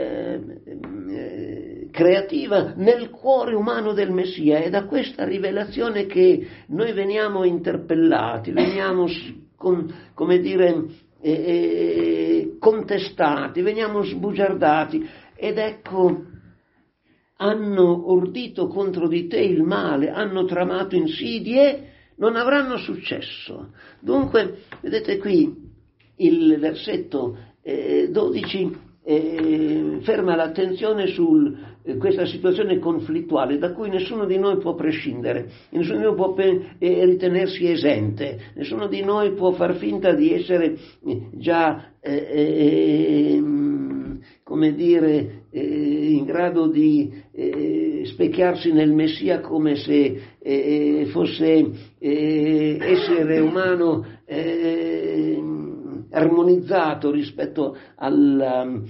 creativa nel cuore umano del Messia. È da questa rivelazione che noi veniamo interpellati, veniamo contestati, veniamo sbugiardati. Ed ecco, hanno ordito contro di te il male, hanno tramato insidie, non avranno successo. Dunque, vedete qui il versetto 12 ferma l'attenzione su questa situazione conflittuale da cui nessuno di noi può prescindere, nessuno di noi può ritenersi esente, nessuno di noi può far finta di essere già in grado di specchiarsi nel Messia come se fosse essere umano armonizzato rispetto alla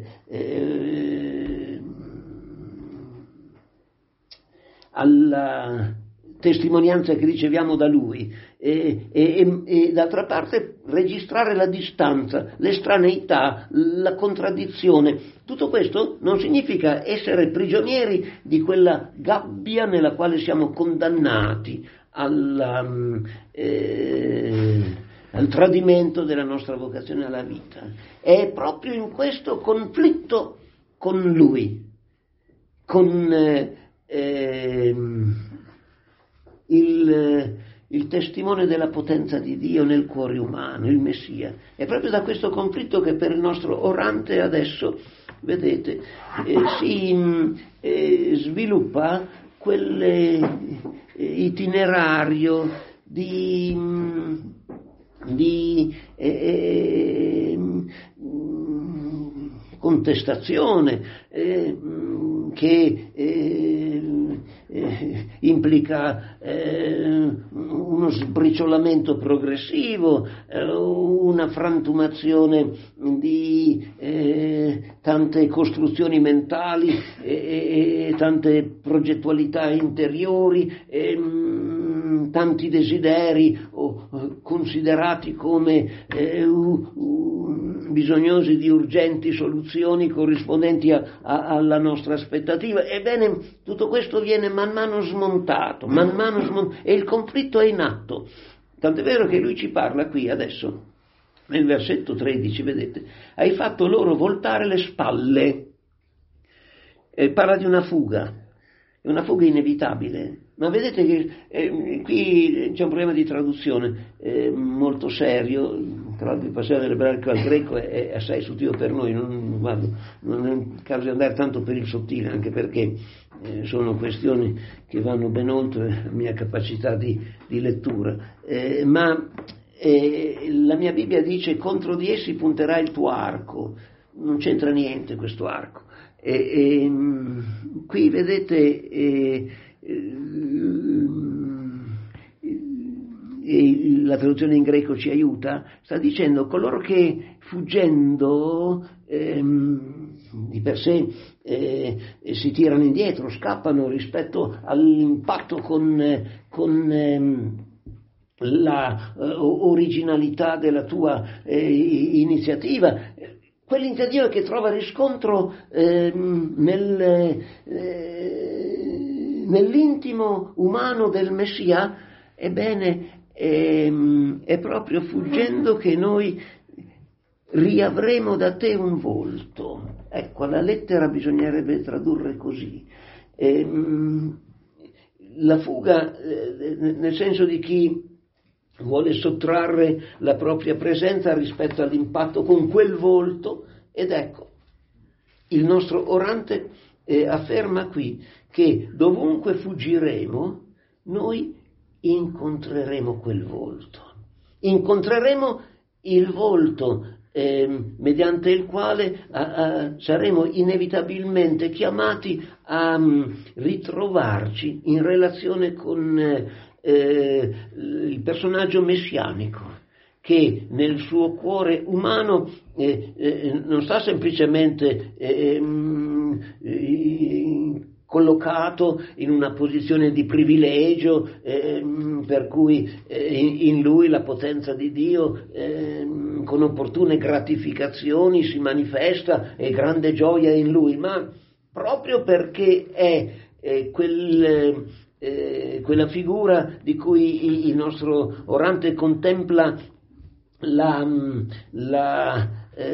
testimonianza che riceviamo da Lui, e d'altra parte registrare la distanza, l'estraneità, la contraddizione. Tutto questo non significa essere prigionieri di quella gabbia nella quale siamo condannati al tradimento della nostra vocazione alla vita. È proprio in questo conflitto con Lui, con il testimone della potenza di Dio nel cuore umano, il Messia. È proprio da questo conflitto che per il nostro orante adesso, vedete, si sviluppa quell'itinerario di contestazione che implica uno sbriciolamento progressivo, una frantumazione di tante costruzioni mentali e tante progettualità interiori, tanti desideri considerati come bisognosi di urgenti soluzioni corrispondenti alla nostra aspettativa. Ebbene, tutto questo viene man mano smontato, e il conflitto è in atto. Tant'è vero che lui ci parla qui adesso, nel versetto 13, vedete, hai fatto loro voltare le spalle. Parla di una fuga, è una fuga inevitabile. Ma vedete che qui c'è un problema di traduzione molto serio, tra l'altro il passaggio dall'ebraico al greco è assai sottile per noi, non è un caso di andare tanto per il sottile, anche perché sono questioni che vanno ben oltre la mia capacità di lettura, ma la mia Bibbia dice: contro di essi punterà il tuo arco. Non c'entra niente questo arco. Qui vedete la traduzione in greco ci aiuta, sta dicendo coloro che fuggendo di per sé si tirano indietro, scappano rispetto all'impatto con la originalità della tua iniziativa, quell'iniziativa che trova riscontro nell'intimo umano del Messia. Ebbene, è proprio fuggendo che noi riavremo da te un volto. Ecco, la lettera bisognerebbe tradurre così. La fuga, nel senso di chi vuole sottrarre la propria presenza rispetto all'impatto con quel volto, ed ecco, il nostro orante afferma qui che dovunque fuggiremo, noi incontreremo quel volto. Incontreremo il volto mediante il quale saremo inevitabilmente chiamati a ritrovarci in relazione con il personaggio messianico, che nel suo cuore umano non sta semplicemente collocato in una posizione di privilegio, per cui in lui la potenza di Dio con opportune gratificazioni si manifesta e grande gioia in lui, ma proprio perché è quella figura di cui il nostro orante contempla la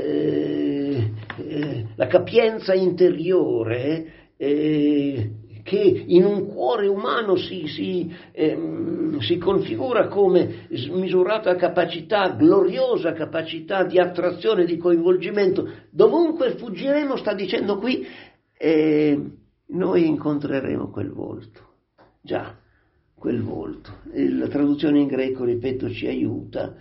capienza interiore, che in un cuore umano si configura come smisurata capacità, gloriosa capacità di attrazione, di coinvolgimento. Dovunque fuggiremo, sta dicendo qui, noi incontreremo quel volto. Già, quel volto. La traduzione in greco, ripeto, ci aiuta.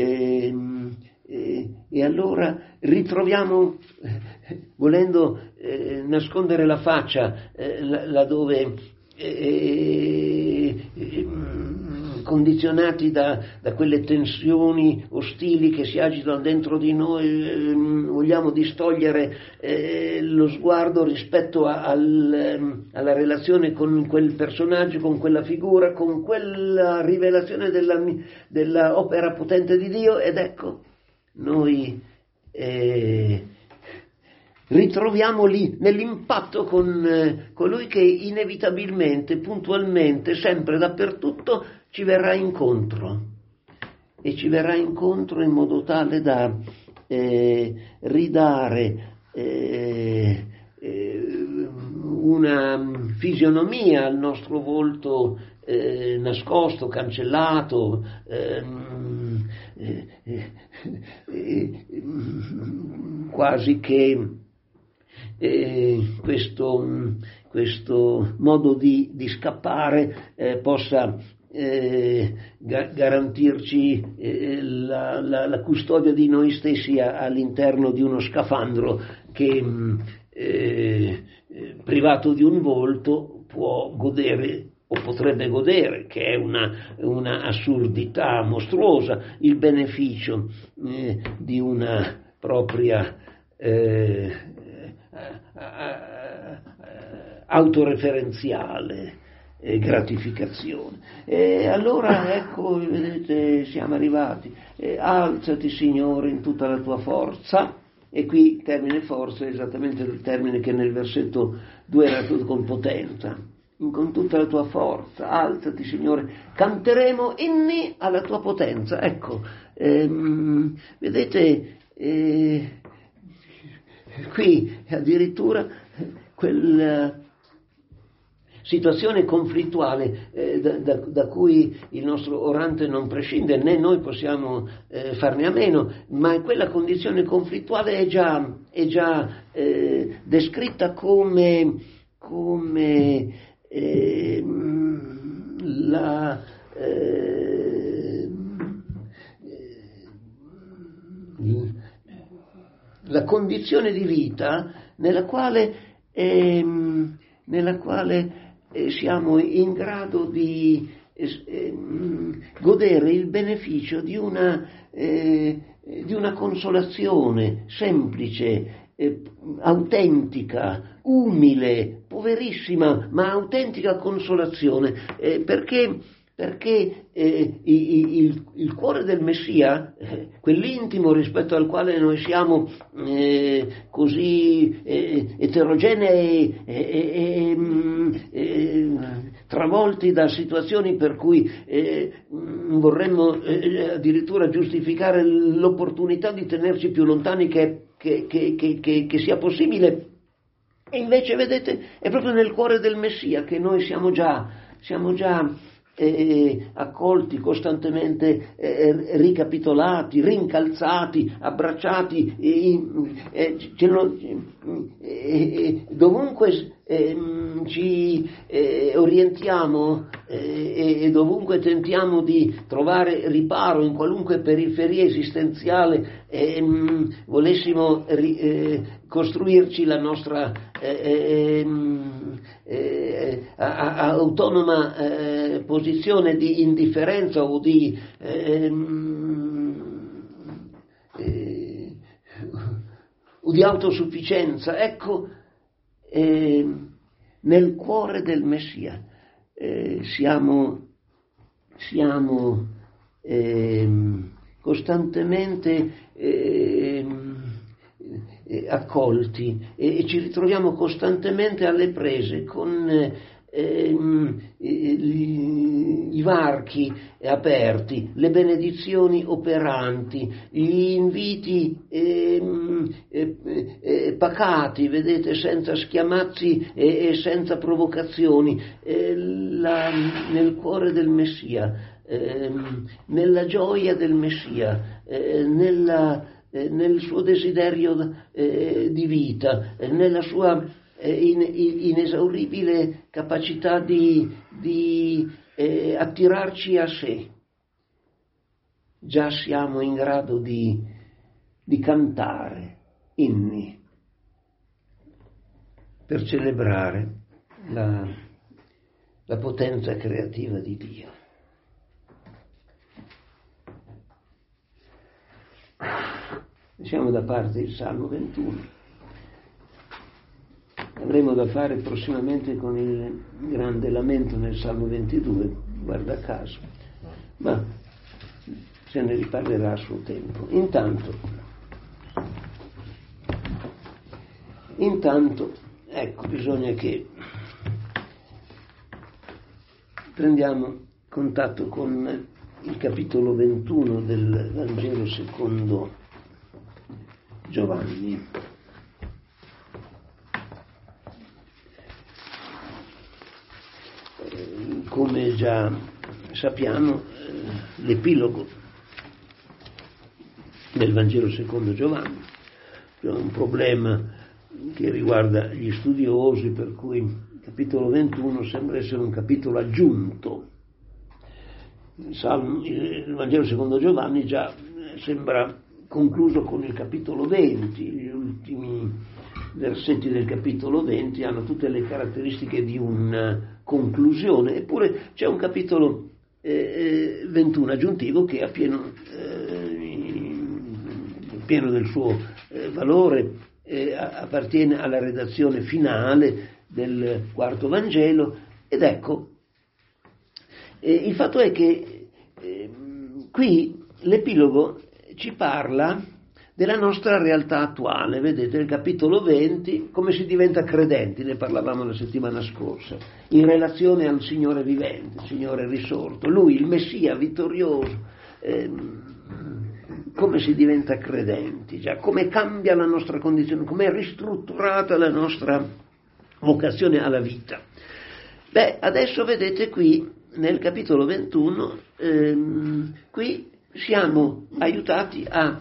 E allora ritroviamo, volendo nascondere la faccia laddove condizionati da quelle tensioni ostili che si agitano dentro di noi, vogliamo distogliere lo sguardo rispetto alla relazione con quel personaggio, con quella figura, con quella rivelazione della opera potente di Dio, ed ecco, noi ritroviamo lì nell'impatto con colui che inevitabilmente, puntualmente, sempre, dappertutto ci verrà incontro, e ci verrà incontro in modo tale da ridare una fisionomia al nostro volto nascosto, cancellato, quasi che questo modo di scappare possa garantirci la custodia di noi stessi all'interno di uno scafandro che, privato di un volto, può godere o potrebbe godere, che è una assurdità mostruosa, il beneficio di una propria autoreferenziale gratificazione. E allora ecco, vedete, siamo arrivati. Alzati, Signore, in tutta la tua forza. E qui il termine forza è esattamente il termine che nel versetto 2 era tutto con potenza. Con tutta la tua forza, alzati, Signore, canteremo inni alla tua potenza. Ecco, vedete, qui addirittura situazione conflittuale da cui il nostro orante non prescinde, né noi possiamo farne a meno, ma quella condizione conflittuale è già descritta come la condizione di vita nella quale siamo in grado di godere il beneficio di una consolazione semplice, autentica, umile, poverissima, ma autentica consolazione, perché il cuore del Messia, quell'intimo rispetto al quale noi siamo così eterogenei travolti da situazioni per cui vorremmo addirittura giustificare l'opportunità di tenerci più lontani che sia possibile, e invece vedete è proprio nel cuore del Messia che noi siamo già accolti, costantemente ricapitolati, rincalzati, abbracciati, dovunque ci orientiamo e dovunque tentiamo di trovare riparo in qualunque periferia esistenziale, volessimo costruirci la nostra autonoma posizione di indifferenza o di autosufficienza. Ecco, nel cuore del Messia siamo costantemente accolti e ci ritroviamo costantemente alle prese con i varchi aperti, le benedizioni operanti, gli inviti pacati, vedete, senza schiamazzi e senza provocazioni, nel cuore del Messia, nella gioia del Messia, nel suo desiderio di vita, nella sua inesauribile capacità di attirarci a sé. Già siamo in grado di cantare inni per celebrare la potenza creativa di Dio. Siamo da parte il Salmo 21. Avremo da fare prossimamente con il grande lamento nel Salmo 22, guarda caso, ma se ne riparlerà a suo tempo. Intanto, ecco, bisogna che prendiamo contatto con il capitolo 21 del Vangelo secondo Giovanni. Come già sappiamo, l'epilogo del Vangelo secondo Giovanni è un problema che riguarda gli studiosi, per cui il capitolo 21 sembra essere un capitolo aggiunto. Il Vangelo secondo Giovanni già sembra concluso con il capitolo 20, gli ultimi versetti del capitolo 20 hanno tutte le caratteristiche di una conclusione, eppure c'è un capitolo 21 aggiuntivo che è pieno del suo valore, appartiene alla redazione finale del quarto Vangelo, ed ecco, il fatto è che qui l'epilogo ci parla della nostra realtà attuale. Vedete, nel capitolo 20, come si diventa credenti, ne parlavamo la settimana scorsa, in relazione al Signore vivente, il Signore risorto, Lui, il Messia vittorioso, come si diventa credenti, già, come cambia la nostra condizione, come è ristrutturata la nostra vocazione alla vita. Beh, adesso vedete qui, nel capitolo 21, qui siamo aiutati a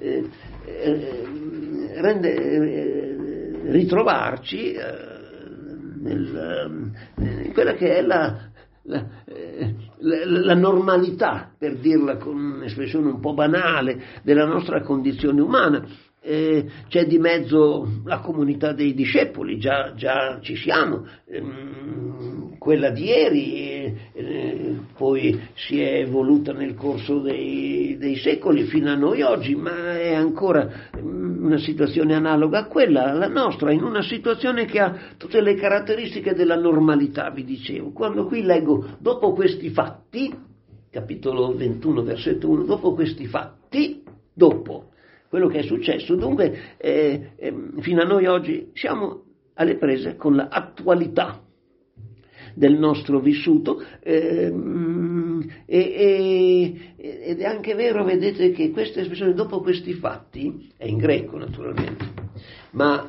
ritrovarci in quella che è la normalità, per dirla con un'espressione un po' banale, della nostra condizione umana. C'è di mezzo la comunità dei discepoli, già ci siamo, quella di ieri, poi si è evoluta nel corso dei secoli fino a noi oggi, ma è ancora una situazione analoga a quella, la nostra, in una situazione che ha tutte le caratteristiche della normalità, vi dicevo. Quando qui leggo, dopo questi fatti, capitolo 21, versetto 1, dopo questi fatti, dopo quello che è successo, dunque fino a noi oggi siamo alle prese con l'attualità del nostro vissuto, ed è anche vero, vedete, che questa espressione dopo questi fatti è in greco naturalmente, ma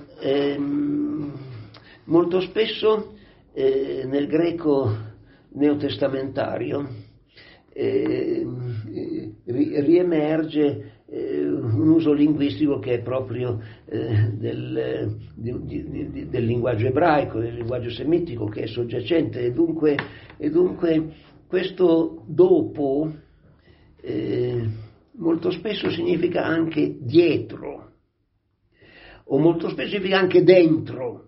molto spesso nel greco neotestamentario riemerge un uso linguistico che è proprio del linguaggio ebraico, del linguaggio semitico, che è soggiacente, e dunque questo dopo molto spesso significa anche dietro, o molto spesso significa anche dentro.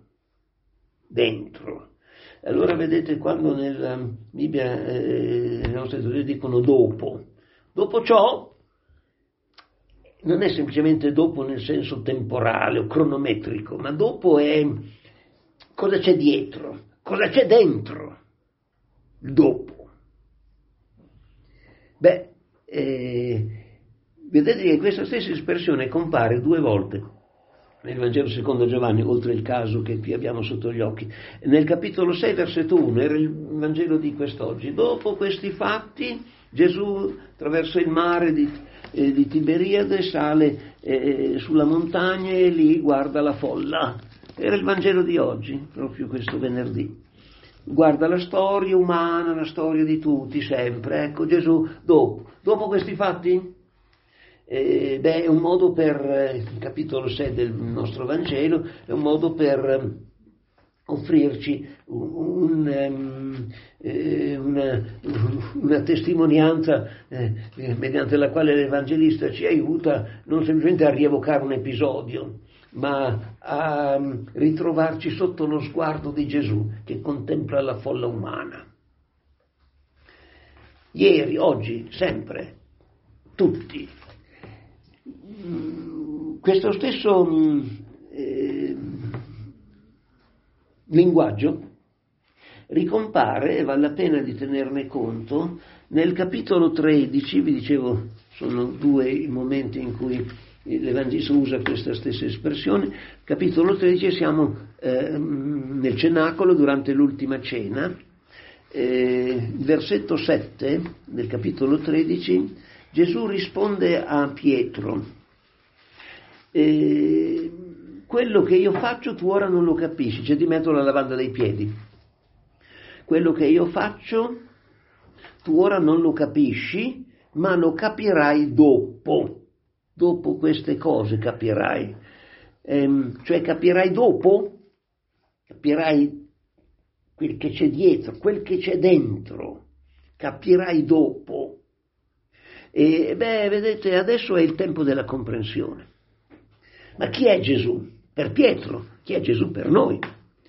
Allora vedete, quando nella Bibbia le nostre teorie dicono dopo ciò, non è semplicemente dopo nel senso temporale o cronometrico, ma dopo è cosa c'è dietro, cosa c'è dentro il dopo. Beh, vedete che questa stessa espressione compare 2 volte nel Vangelo secondo Giovanni, oltre il caso che qui abbiamo sotto gli occhi. Nel capitolo 6, versetto 1, era il Vangelo di quest'oggi. Dopo questi fatti, Gesù attraverso il mare di Tiberiade sale sulla montagna e lì guarda la folla. Era il Vangelo di oggi, proprio questo venerdì. Guarda la storia umana, la storia di tutti, sempre. Ecco, Gesù dopo questi fatti, è un modo per, il capitolo 6 del nostro Vangelo, è un modo per offrirci una testimonianza mediante la quale l'Evangelista ci aiuta non semplicemente a rievocare un episodio, ma a ritrovarci sotto lo sguardo di Gesù che contempla la folla umana. Ieri, oggi, sempre, tutti. Questo stesso linguaggio ricompare, e vale la pena di tenerne conto, nel capitolo 13, vi dicevo, sono 2 i momenti in cui l'Evangelista usa questa stessa espressione. Capitolo 13, siamo nel cenacolo durante l'ultima cena, versetto 7 del capitolo 13, Gesù risponde a Pietro: quello che io faccio tu ora non lo capisci, c'è di mezzo la lavanda dei piedi. Quello che io faccio tu ora non lo capisci, ma lo capirai dopo queste cose capirai, cioè capirai dopo, capirai quel che c'è dietro, quel che c'è dentro, capirai dopo. E vedete, adesso è il tempo della comprensione. Ma chi è Gesù? Per Pietro, chi è Gesù per noi?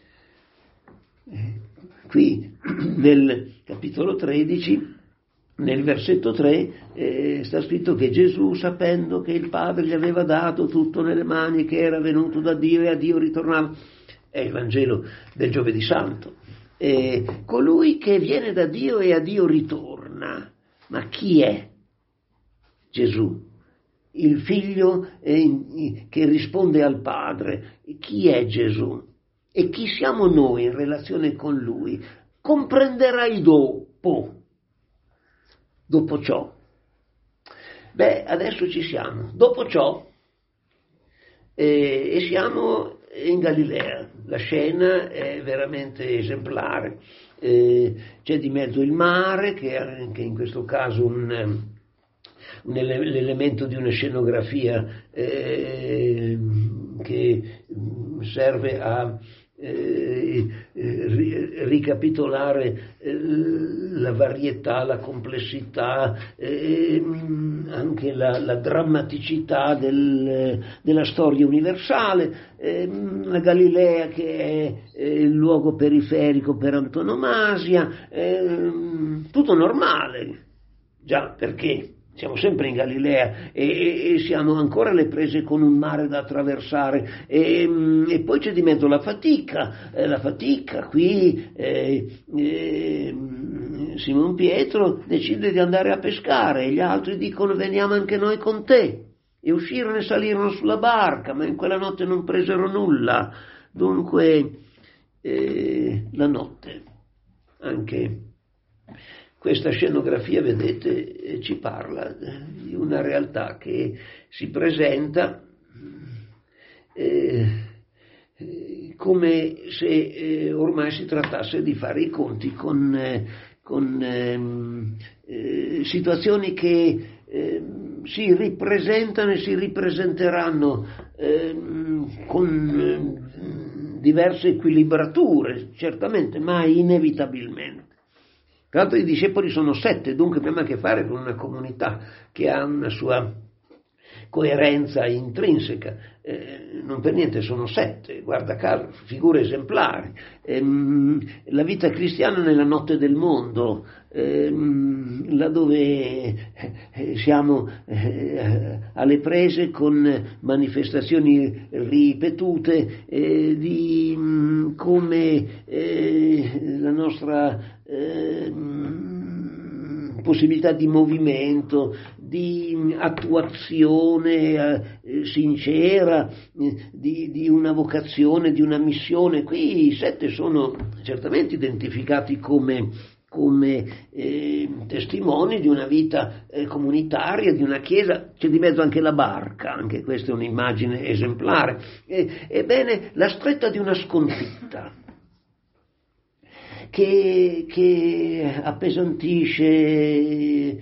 Qui nel capitolo 13, nel versetto 3, sta scritto che Gesù, sapendo che il Padre gli aveva dato tutto nelle mani, che era venuto da Dio e a Dio ritornava, è il Vangelo del Giovedì Santo, colui che viene da Dio e a Dio ritorna. Ma chi è Gesù? Il figlio che risponde al Padre. Chi è Gesù? E chi siamo noi in relazione con Lui? Comprenderai dopo ciò. Adesso ci siamo. Dopo ciò, e siamo in Galilea. La scena è veramente esemplare. c'è di mezzo il mare, che è anche in questo caso l'elemento di una scenografia che serve a ricapitolare la varietà, la complessità, anche la drammaticità della storia universale, la Galilea che è il luogo periferico per antonomasia, tutto normale, già perché siamo sempre in Galilea e siamo ancora alle prese con un mare da attraversare e poi c'è di mezzo la fatica qui Simon Pietro decide di andare a pescare e gli altri dicono veniamo anche noi con te, e uscirono e salirono sulla barca, ma in quella notte non presero nulla. Dunque la notte, anche questa scenografia, vedete, ci parla di una realtà che si presenta come se ormai si trattasse di fare i conti con situazioni che si ripresentano e si ripresenteranno con diverse equilibrature, certamente, ma inevitabilmente. Tra l'altro i discepoli sono 7, dunque abbiamo a che fare con una comunità che ha una sua coerenza intrinseca, non per niente sono 7, guarda caso, figure esemplari. La vita cristiana nella notte del mondo, laddove siamo alle prese con manifestazioni ripetute di come la nostra possibilità di movimento, di attuazione sincera di una vocazione, di una missione. Qui i 7 sono certamente identificati come testimoni di una vita comunitaria, di una chiesa. C'è di mezzo anche la barca, anche questa è un'immagine esemplare. Ebbene, la stretta di una sconfitta che appesantisce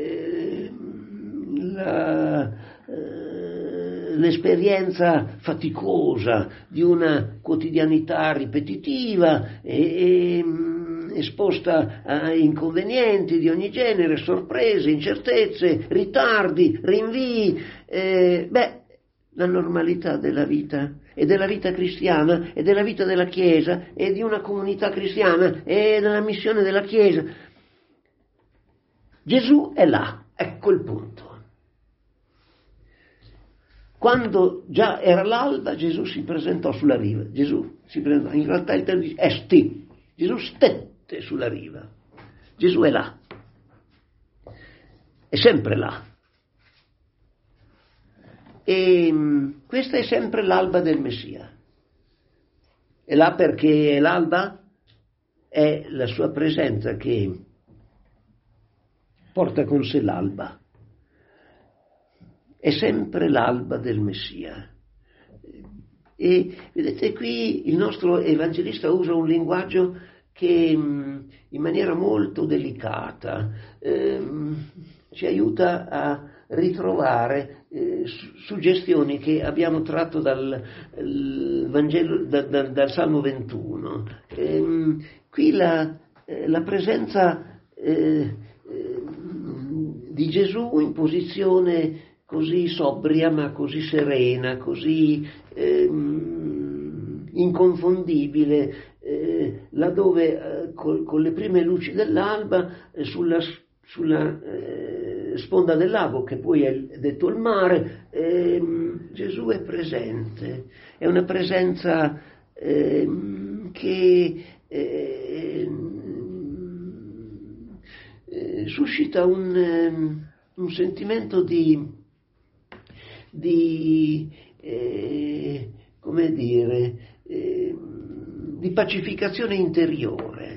l'esperienza faticosa di una quotidianità ripetitiva e esposta a inconvenienti di ogni genere, sorprese, incertezze, ritardi, rinvii, la normalità della vita e della vita cristiana e della vita della Chiesa e di una comunità cristiana e della missione della Chiesa. Gesù è là, ecco il punto. Quando già era l'alba, Gesù si presentò sulla riva. Gesù si presentò, in realtà il testo dice esti. Gesù stette sulla riva. Gesù è là. È sempre là. E questa è sempre l'alba del Messia. È là perché l'alba è la sua presenza che porta con sé l'alba. È sempre l'alba del Messia. E vedete qui il nostro evangelista usa un linguaggio che in maniera molto delicata ci aiuta a ritrovare suggestioni che abbiamo tratto dal Vangelo, dal Salmo 21. Qui la presenza di Gesù in posizione così sobria ma così serena, così inconfondibile, laddove con le prime luci dell'alba sulla sponda del lago, che poi è detto il mare, Gesù è presente. È una presenza che suscita un sentimento di come dire, di pacificazione interiore.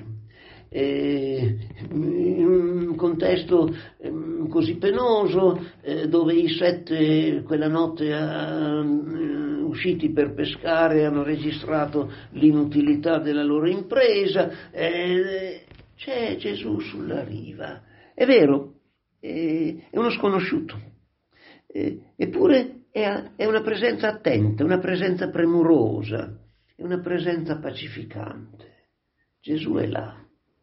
In un contesto così penoso, dove i 7 quella notte usciti per pescare, hanno registrato l'inutilità della loro impresa, c'è Gesù sulla riva. È vero, è uno sconosciuto, eppure è una presenza attenta, una presenza premurosa, è una presenza pacificante. Gesù è là,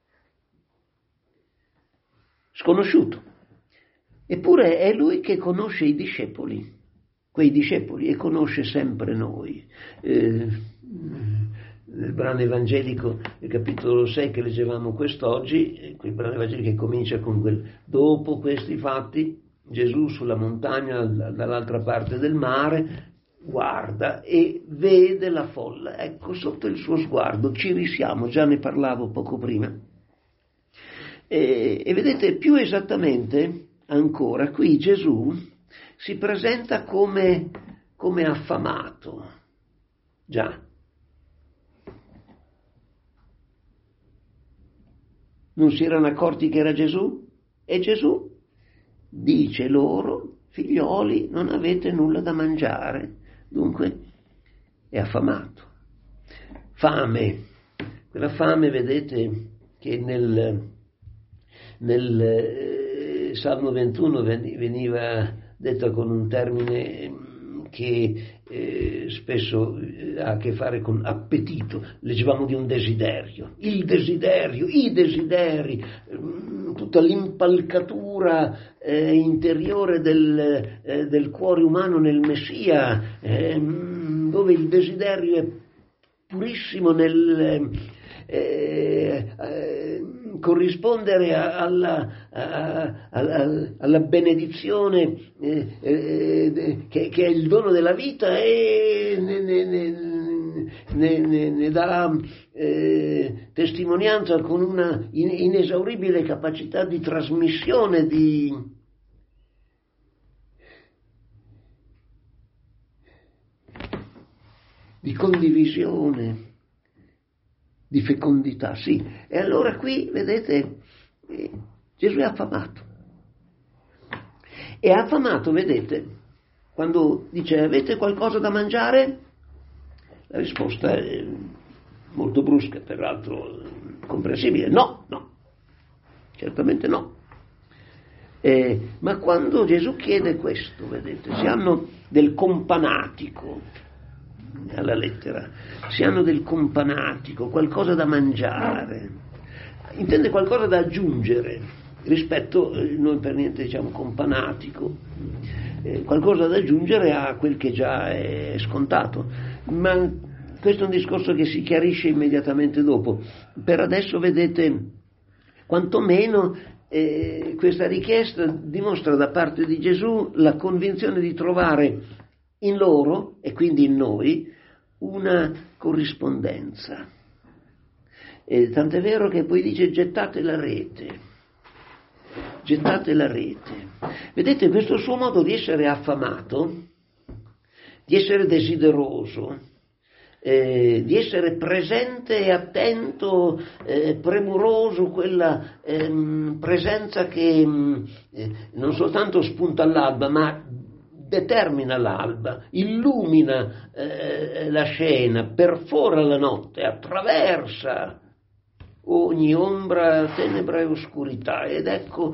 sconosciuto, eppure è Lui che conosce i discepoli, quei discepoli, e conosce sempre noi. Nel brano evangelico, il capitolo 6 che leggevamo quest'oggi, quel brano evangelico che comincia con dopo questi fatti, Gesù sulla montagna dall'altra parte del mare guarda e vede la folla. Ecco, sotto il suo sguardo ci risiamo, già ne parlavo poco prima. E vedete, più esattamente ancora, qui Gesù si presenta come affamato. Già. Non si erano accorti che era Gesù? E Gesù dice loro: figlioli, non avete nulla da mangiare. Dunque è affamato. Fame. Quella fame, vedete, che nel Salmo 21 veniva detta con un termine che spesso ha a che fare con appetito. Leggevamo di un desiderio, i desideri, tutta l'impalcatura interiore del cuore umano nel Messia, dove il desiderio è purissimo nel corrispondere alla benedizione che è il dono della vita, e ne dà testimonianza con una inesauribile capacità di trasmissione, di condivisione, di fecondità, sì. E allora qui, vedete, Gesù è affamato. È affamato, vedete, quando dice: avete qualcosa da mangiare? La risposta è molto brusca, peraltro comprensibile: no, certamente no. Ma quando Gesù chiede questo, vedete, si hanno del companatico, alla lettera, si hanno del companatico, qualcosa da mangiare, intende qualcosa da aggiungere rispetto, noi per niente diciamo companatico, qualcosa da aggiungere a quel che già è scontato, ma questo è un discorso che si chiarisce immediatamente dopo. Per adesso, vedete, quantomeno questa richiesta dimostra da parte di Gesù la convinzione di trovare in loro, e quindi in noi, una corrispondenza. Tant'è vero che poi dice: gettate la rete. Vedete, questo suo modo di essere affamato, di essere desideroso, di essere presente e attento, premuroso, quella presenza che non soltanto spunta all'alba, ma determina l'alba, illumina la scena, perfora la notte, attraversa ogni ombra, tenebra e oscurità. Ed ecco,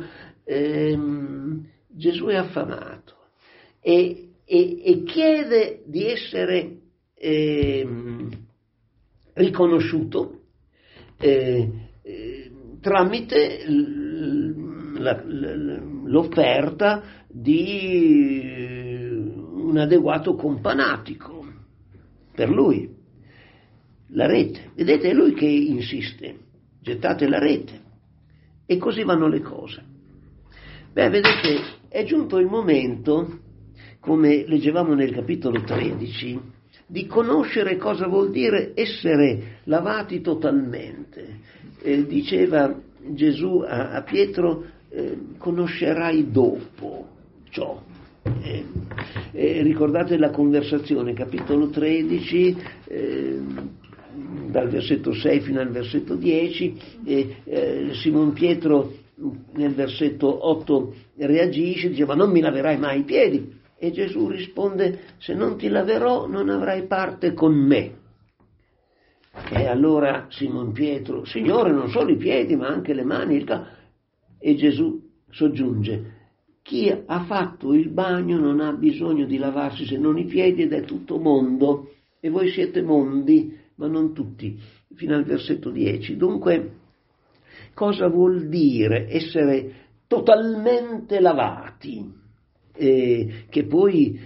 Gesù è affamato e chiede di essere riconosciuto tramite l'offerta di un adeguato companatico per lui. La rete, vedete, è lui che insiste: gettate la rete. E così vanno le cose. Vedete, è giunto il momento, come leggevamo nel capitolo 13, di conoscere cosa vuol dire essere lavati totalmente. Diceva Gesù a Pietro: conoscerai dopo ciò. Ricordate la conversazione, capitolo 13, dal versetto 6 fino al versetto 10, Simon Pietro nel versetto 8 reagisce, diceva: non mi laverai mai i piedi. E Gesù risponde: se non ti laverò non avrai parte con me. E allora Simon Pietro: Signore, non solo i piedi ma anche le mani. E Gesù soggiunge: chi ha fatto il bagno non ha bisogno di lavarsi se non i piedi, ed è tutto mondo, e voi siete mondi ma non tutti, fino al versetto 10. Dunque, cosa vuol dire essere totalmente lavati? Che poi,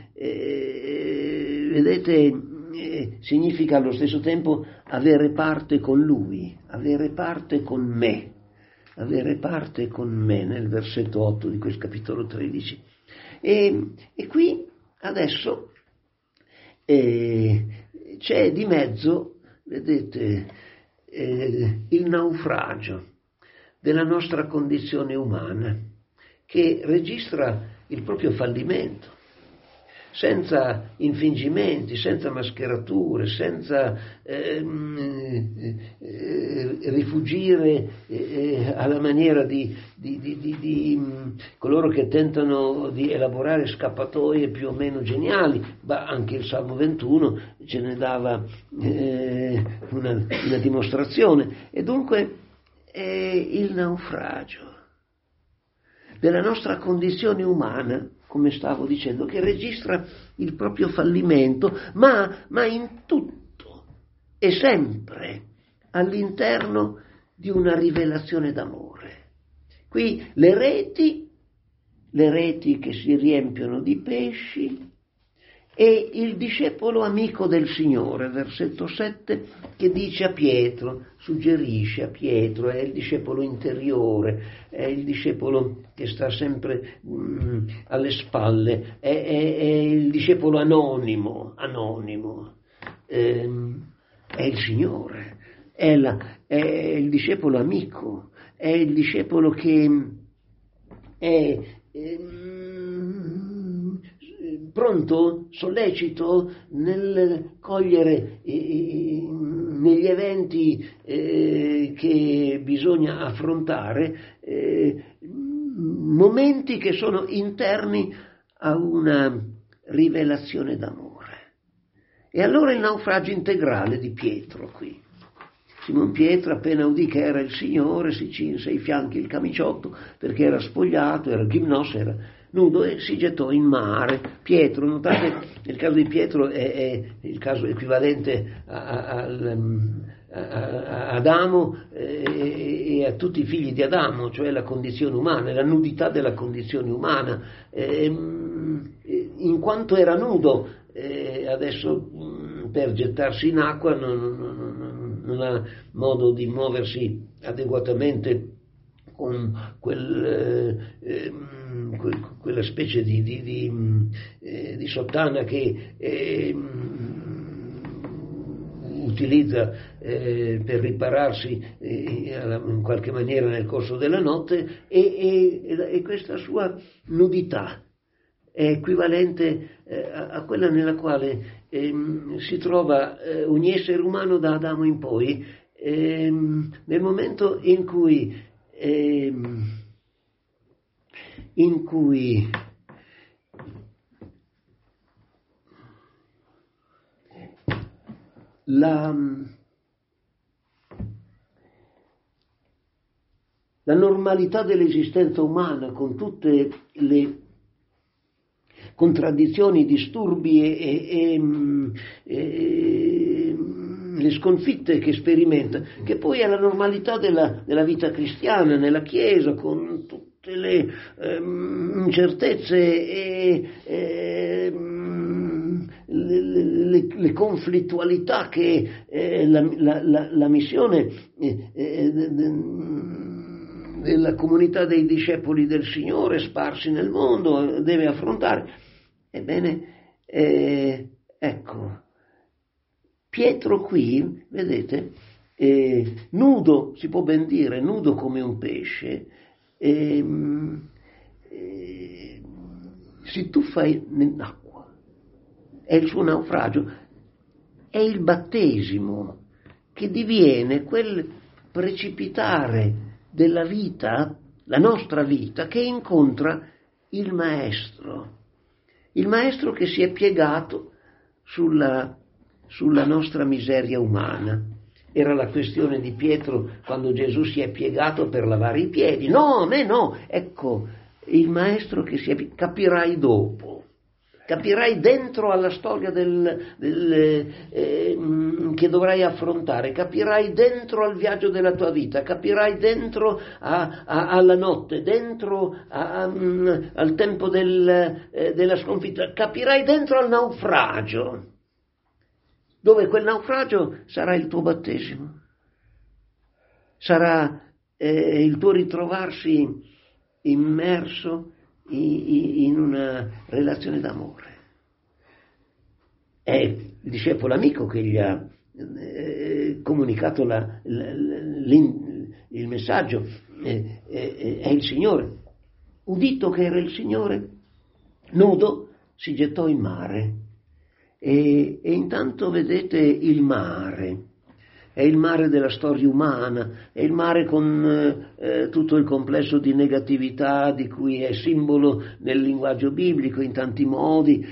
vedete, significa allo stesso tempo avere parte con Lui, avere parte con me, avere parte con me, nel versetto 8 di questo capitolo 13. E qui adesso c'è di mezzo, vedete, il naufragio della nostra condizione umana, che registra il proprio fallimento, senza infingimenti, senza mascherature, senza rifugire alla maniera di coloro che tentano di elaborare scappatoie più o meno geniali. Ma anche il Salmo 21 ce ne dava una dimostrazione. E dunque il naufragio della nostra condizione umana, come stavo dicendo, che registra il proprio fallimento, ma in tutto e sempre all'interno di una rivelazione d'amore. Qui le reti che si riempiono di pesci, e il discepolo amico del Signore, versetto 7, che dice a Pietro, suggerisce a Pietro, è il discepolo interiore, è il discepolo che sta sempre alle spalle, è il discepolo anonimo, è il Signore, è il discepolo amico, è il discepolo che è pronto, sollecito nel cogliere negli eventi che bisogna affrontare momenti che sono interni a una rivelazione d'amore. E allora il naufragio integrale di Pietro qui. Simon Pietro, appena udì che era il Signore, si cinse ai fianchi il camiciotto perché era spogliato, era gimnos, era nudo, e si gettò in mare. Pietro, notate, il caso di Pietro è il caso equivalente ad Adamo e a tutti i figli di Adamo, cioè la condizione umana, la nudità della condizione umana. In quanto era nudo, adesso per gettarsi in acqua non ha modo di muoversi adeguatamente con quella specie di sottana che utilizza per ripararsi in qualche maniera nel corso della notte, e questa sua nudità è equivalente a quella nella quale si trova ogni essere umano da Adamo in poi, nel momento in cui la normalità dell'esistenza umana, con tutte le contraddizioni, disturbi e le sconfitte che sperimenta, che poi è la normalità della vita cristiana nella Chiesa, con tutte le incertezze e le conflittualità che la missione della comunità dei discepoli del Signore sparsi nel mondo deve affrontare. Ebbene, ecco, Pietro qui, vedete, nudo, si può ben dire, nudo come un pesce, si tuffa in acqua. È il suo naufragio, è il battesimo che diviene quel precipitare della vita, la nostra vita, che incontra il Maestro. il maestro che si è piegato sulla nostra miseria umana. Era la questione di Pietro quando Gesù si è piegato per lavare i piedi. No, a me no. Ecco, il maestro che si è piegato, capirai dopo. Capirai dentro alla storia che dovrai affrontare, capirai dentro al viaggio della tua vita, capirai dentro alla notte, dentro al tempo della sconfitta, capirai dentro al naufragio, dove quel naufragio sarà il tuo battesimo, sarà il tuo ritrovarsi immerso in una relazione d'amore. È il discepolo amico che gli ha comunicato il messaggio, è il Signore. Udito che era il Signore, nudo si gettò in mare e intanto vedete il mare. È il mare della storia umana, è il mare con tutto il complesso di negatività di cui è simbolo nel linguaggio biblico in tanti modi,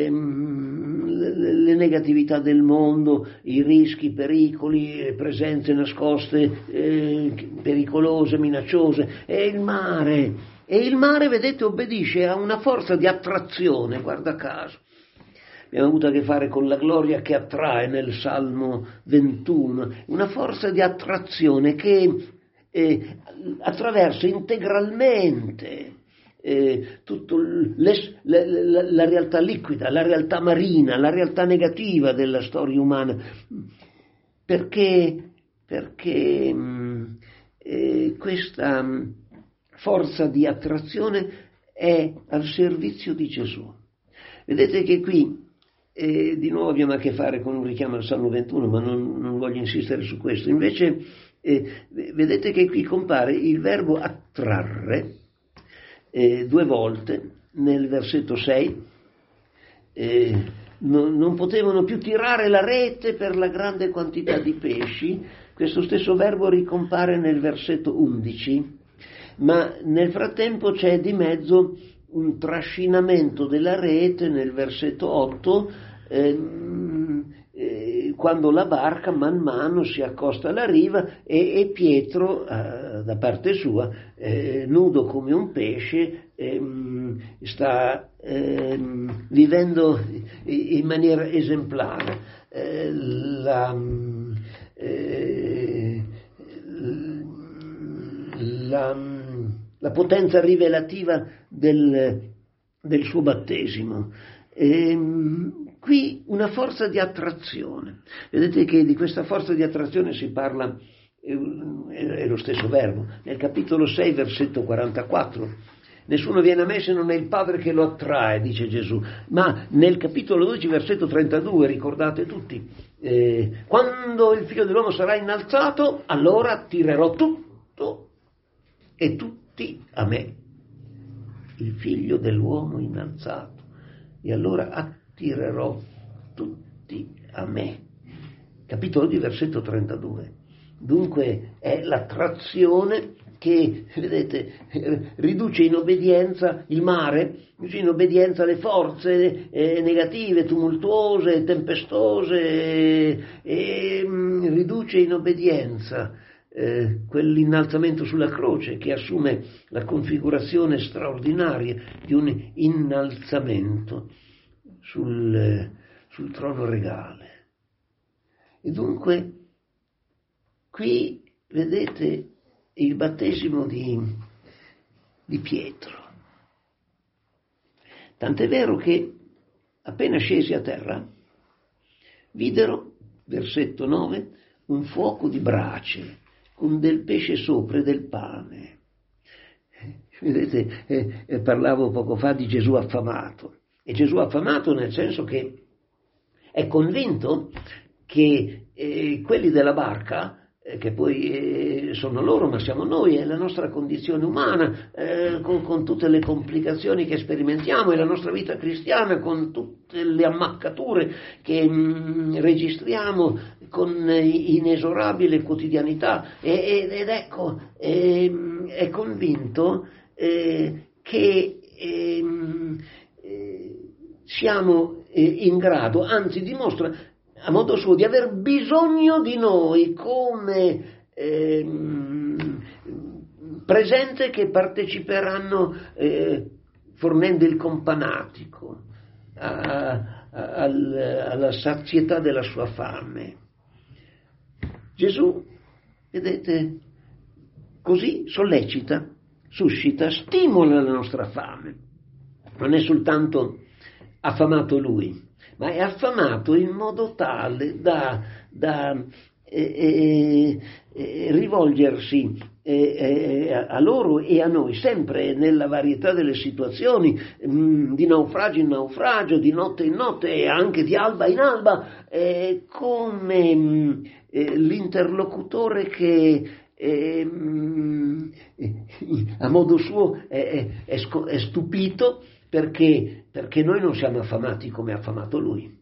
le negatività del mondo, i rischi, i pericoli, presenze nascoste, pericolose, minacciose. È il mare, e il mare, vedete, obbedisce a una forza di attrazione, guarda caso. Abbiamo avuto a che fare con la gloria che attrae nel Salmo 21, una forza di attrazione che attraversa integralmente tutta la realtà liquida, la realtà marina, la realtà negativa della storia umana, perché questa forza di attrazione è al servizio di Gesù. Vedete che qui di nuovo abbiamo a che fare con un richiamo al Salmo 21, ma non voglio insistere su questo. Invece vedete che qui compare il verbo attrarre 2 volte nel versetto 6. Non potevano più tirare la rete per la grande quantità di pesci. Questo stesso verbo ricompare nel versetto 11, ma nel frattempo c'è di mezzo un trascinamento della rete nel versetto 8, quando la barca man mano si accosta alla riva e Pietro, da parte sua, nudo come un pesce, sta vivendo in maniera esemplare la potenza rivelativa del suo battesimo. Qui una forza di attrazione. Vedete che di questa forza di attrazione si parla, è lo stesso verbo, nel capitolo 6, versetto 44. Nessuno viene a me se non è il Padre che lo attrae, dice Gesù. Ma nel capitolo 12, versetto 32, ricordate tutti, quando il Figlio dell'uomo sarà innalzato, allora attirerò tutto e tutti a me. Il Figlio dell'uomo innalzato, e allora attirerò tutti a me. Capitolo 2, versetto 32. Dunque è l'attrazione che, vedete, riduce in obbedienza il mare, riduce in obbedienza le forze negative, tumultuose, tempestose, e riduce in obbedienza quell'innalzamento sulla croce che assume la configurazione straordinaria di un innalzamento sul trono regale. E dunque qui vedete il battesimo di Pietro. Tant'è vero che appena scesi a terra videro, versetto 9, un fuoco di brace con del pesce sopra e del pane. Vedete, parlavo poco fa di Gesù affamato. E Gesù affamato nel senso che è convinto che quelli della barca, che poi sono loro ma siamo noi, è la nostra condizione umana, con tutte le complicazioni che sperimentiamo, è la nostra vita cristiana, con tutte le ammaccature che registriamo, con inesorabile quotidianità, ed ecco, è convinto che siamo in grado, anzi dimostra a modo suo di aver bisogno di noi come presenze che parteciperanno fornendo il companatico alla sazietà della sua fame. Gesù, vedete, così sollecita, suscita, stimola la nostra fame. Non è soltanto affamato lui, ma è affamato in modo tale da rivolgersi a loro e a noi, sempre nella varietà delle situazioni, di naufragio in naufragio, di notte in notte e anche di alba in alba, come l'interlocutore che a modo suo è stupito perché noi non siamo affamati come è affamato lui.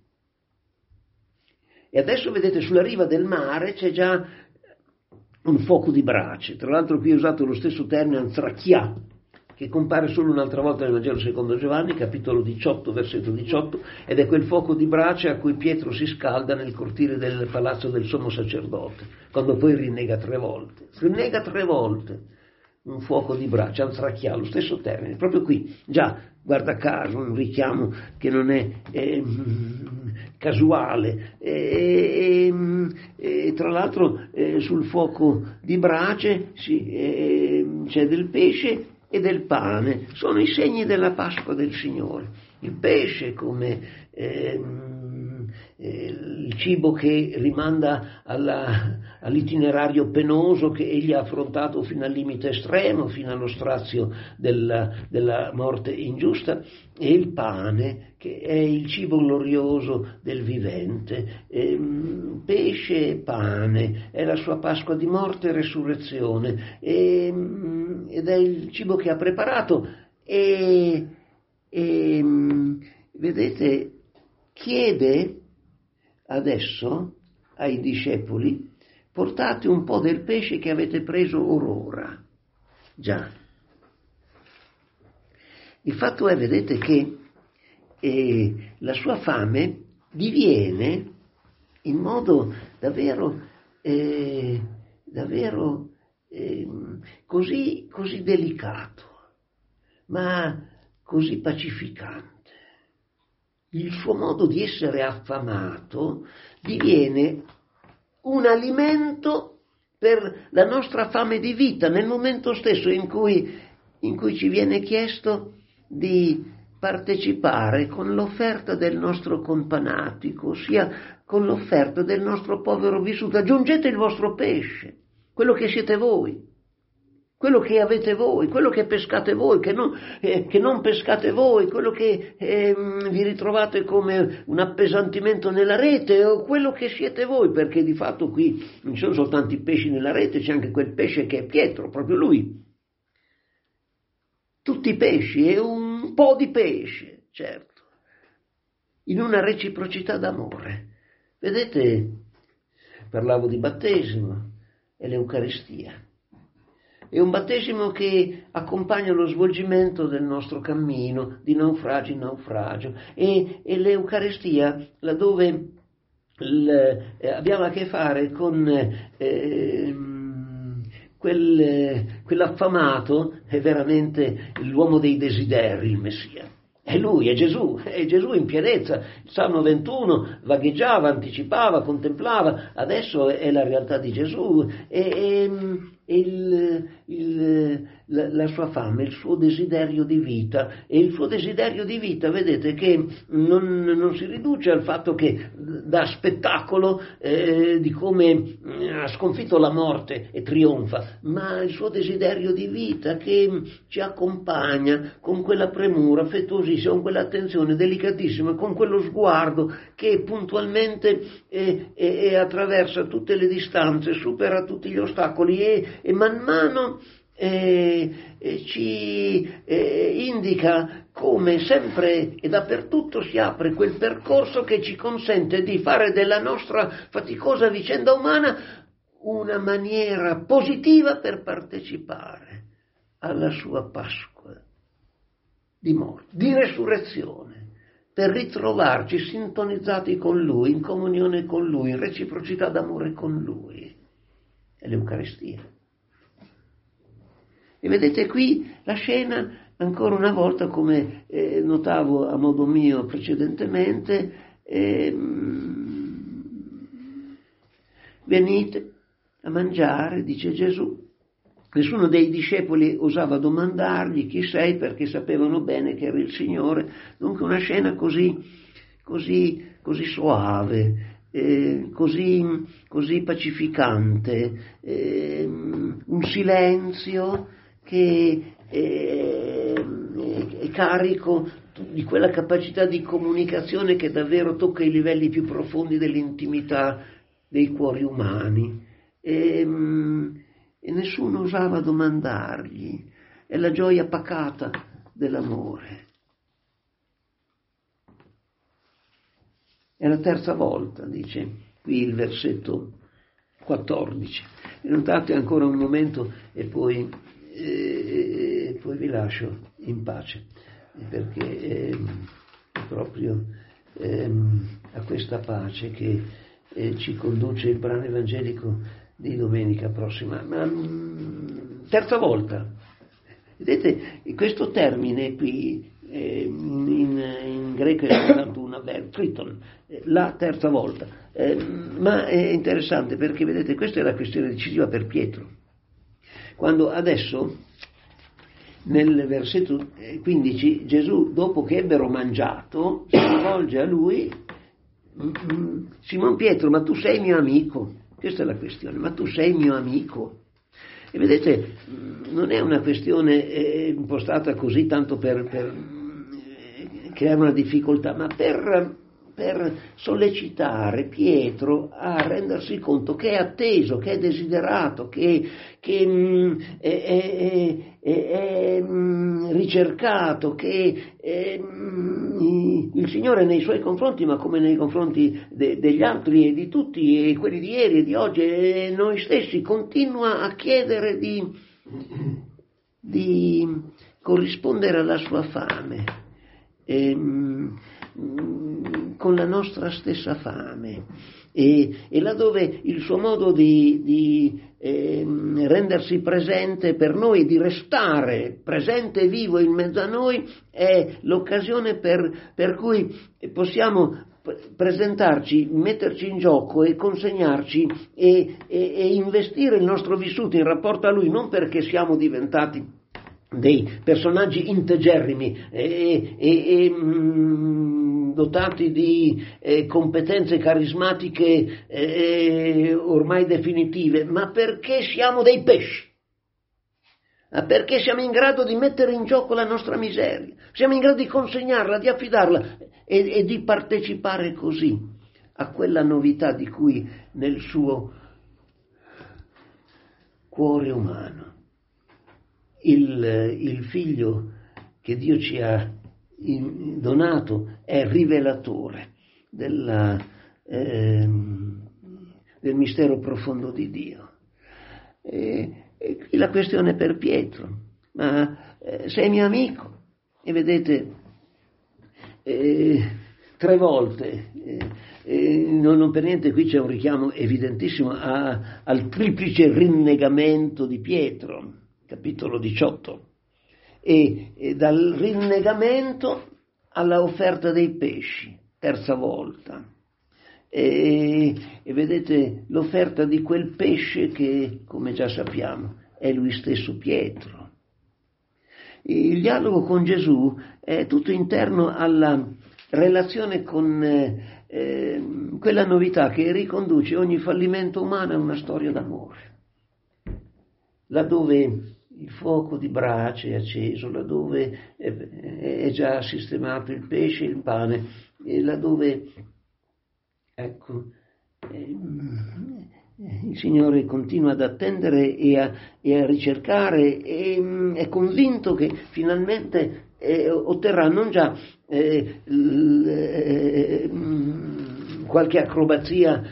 E adesso vedete sulla riva del mare c'è già un fuoco di brace, tra l'altro qui è usato lo stesso termine antrachia, che compare solo un'altra volta nel Vangelo secondo Giovanni, capitolo 18, versetto 18, ed è quel fuoco di brace a cui Pietro si scalda nel cortile del palazzo del sommo sacerdote, quando poi rinnega 3 volte. Rinnega 3 volte un fuoco di brace, antrachia, lo stesso termine, proprio qui, già, guarda caso, un richiamo che non è casuale, tra l'altro sul fuoco di brace c'è del pesce e del pane, sono i segni della Pasqua del Signore. Il pesce come il cibo che rimanda all'itinerario penoso che egli ha affrontato fino al limite estremo, fino allo strazio della morte ingiusta, e il pane che è il cibo glorioso del vivente. Pesce e pane è la sua Pasqua di morte e resurrezione, ed è il cibo che ha preparato e vedete, chiede adesso ai discepoli: portate un po' del pesce che avete preso orora. Già. Il fatto è, vedete, che la sua fame diviene in modo davvero così delicato, ma così pacificante. Il suo modo di essere affamato diviene un alimento per la nostra fame di vita, nel momento stesso in cui ci viene chiesto di partecipare con l'offerta del nostro companatico, ossia con l'offerta del nostro povero vissuto. Aggiungete il vostro pesce, quello che siete voi, quello che avete voi, quello che pescate voi, che non pescate voi, quello che vi ritrovate come un appesantimento nella rete, o quello che siete voi, perché di fatto qui non ci sono soltanto i pesci nella rete, c'è anche quel pesce che è Pietro, proprio lui. Tutti i pesci e un po' di pesce, certo, in una reciprocità d'amore. Vedete, parlavo di battesimo e l'Eucaristia. È un battesimo che accompagna lo svolgimento del nostro cammino di naufragio in naufragio, e l'Eucaristia, laddove abbiamo a che fare con quell'affamato, è veramente l'uomo dei desideri, il Messia. È lui, è Gesù in pienezza. Il Salmo 21 vagheggiava, anticipava, contemplava, adesso è la realtà di Gesù, la sua fame, il suo desiderio di vita. E il suo desiderio di vita, vedete, che non si riduce al fatto che dà spettacolo di come ha sconfitto la morte e trionfa, ma il suo desiderio di vita che ci accompagna con quella premura affettuosissima, con quell'attenzione delicatissima, con quello sguardo che puntualmente attraversa tutte le distanze, supera tutti gli ostacoli e man mano ci indica come sempre e dappertutto si apre quel percorso che ci consente di fare della nostra faticosa vicenda umana una maniera positiva per partecipare alla sua Pasqua di morte, di resurrezione, per ritrovarci sintonizzati con Lui, in comunione con Lui, in reciprocità d'amore con Lui. È l'Eucaristia. E vedete qui la scena, ancora una volta, come notavo a modo mio precedentemente, venite a mangiare, dice Gesù. Nessuno dei discepoli osava domandargli chi sei, perché sapevano bene che era il Signore. Dunque una scena così soave, così pacificante, un silenzio che è carico di quella capacità di comunicazione che davvero tocca i livelli più profondi dell'intimità dei cuori umani. E nessuno osava domandargli. È la gioia pacata dell'amore. È la terza volta, dice qui il versetto 14. E notate ancora un momento e poi vi lascio in pace, perché è proprio a questa pace che ci conduce il brano evangelico di domenica prossima. Ma terza volta, vedete, questo termine qui in greco è soltanto una verbo, triton, la terza volta, ma è interessante perché vedete, questa è la questione decisiva per Pietro, quando adesso nel versetto 15 Gesù, dopo che ebbero mangiato, si rivolge a lui: Simon Pietro, ma tu sei mio amico? Questa è la questione, ma tu sei mio amico? E vedete, non è una questione impostata così tanto per creare una difficoltà, ma per sollecitare Pietro a rendersi conto che è atteso, che è desiderato, che è ricercato, che il Signore nei suoi confronti, ma come nei confronti degli altri e di tutti, e quelli di ieri e di oggi e noi stessi, continua a chiedere di corrispondere alla sua fame, con la nostra stessa fame, e laddove il suo modo di rendersi presente per noi, di restare presente e vivo in mezzo a noi, è l'occasione per cui possiamo presentarci, metterci in gioco e consegnarci e investire il nostro vissuto in rapporto a Lui, non perché siamo diventati dei personaggi integerrimi dotati di competenze carismatiche ormai definitive, ma perché siamo dei pesci, perché siamo in grado di mettere in gioco la nostra miseria, siamo in grado di consegnarla, di affidarla e di partecipare così a quella novità di cui nel suo cuore umano il figlio che Dio ci ha donato è rivelatore del mistero profondo di Dio. E la questione per Pietro: ma sei mio amico? E vedete, 3 volte, non per niente qui c'è un richiamo evidentissimo al triplice rinnegamento di Pietro, capitolo 18, e dal rinnegamento alla offerta dei pesci, terza volta, e vedete l'offerta di quel pesce che, come già sappiamo, è lui stesso Pietro. Il dialogo con Gesù è tutto interno alla relazione con quella novità che riconduce ogni fallimento umano a una storia d'amore, laddove il fuoco di brace è acceso, laddove è già sistemato il pesce e il pane, e laddove, ecco, il Signore continua ad attendere e a ricercare, e è convinto che finalmente otterrà non già qualche acrobazia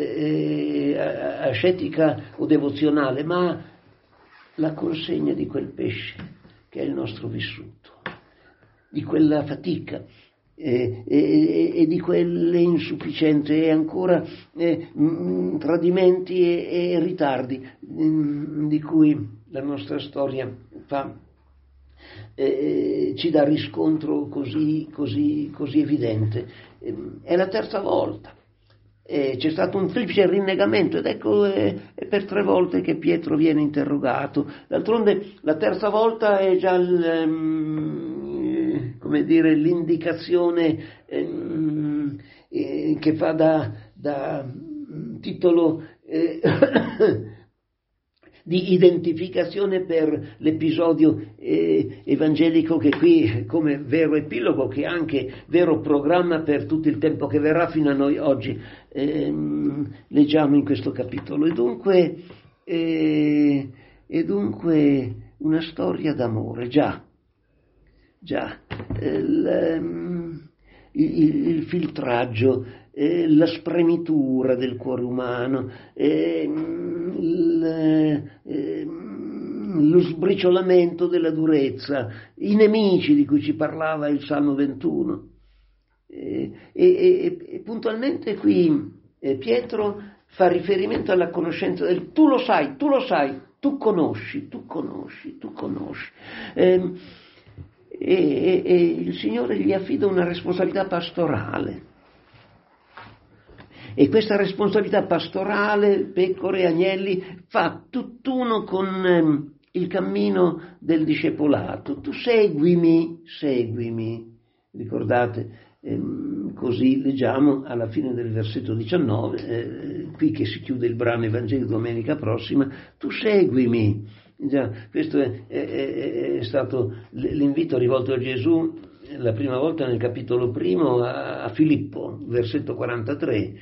ascetica o devozionale, ma la consegna di quel pesce che è il nostro vissuto, di quella fatica e di quelle insufficienze e ancora tradimenti e ritardi di cui la nostra storia ci dà riscontro così evidente. È la terza volta. C'è stato un triplice rinnegamento ed ecco è per 3 volte che Pietro viene interrogato. D'altronde la terza volta è già l'indicazione che fa da titolo di identificazione per l'episodio evangelico che qui come vero epilogo, che è anche vero programma per tutto il tempo che verrà fino a noi oggi, leggiamo in questo capitolo. E dunque una storia d'amore, già il filtraggio, la spremitura del cuore umano, lo sbriciolamento della durezza, i nemici di cui ci parlava il Salmo 21. E puntualmente qui Pietro fa riferimento alla conoscenza del tu lo sai, tu conosci. E il Signore gli affida una responsabilità pastorale. E questa responsabilità pastorale, pecore e agnelli, fa tutt'uno con il cammino del discepolato. Tu seguimi. Ricordate, così leggiamo alla fine del versetto 19, qui che si chiude il brano Evangelico domenica prossima, tu seguimi. Già, questo è stato l'invito rivolto a Gesù la prima volta nel capitolo 1 a Filippo, versetto 43.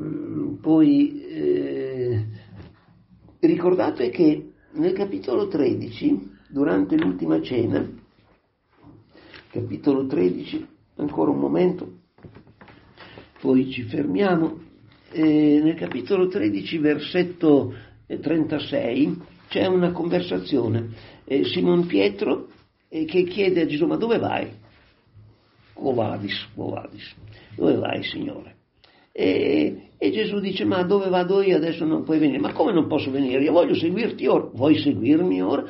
Poi ricordate che nel capitolo 13, durante l'ultima cena, capitolo 13, ancora un momento, poi ci fermiamo, nel capitolo 13, versetto 36, c'è una conversazione. Simon Pietro che chiede a Gesù: ma dove vai? Quo vadis? Dove vai, Signore? E Gesù dice: ma dove vado io adesso non puoi venire. Ma come non posso venire? Io voglio seguirti ora. Vuoi seguirmi ora?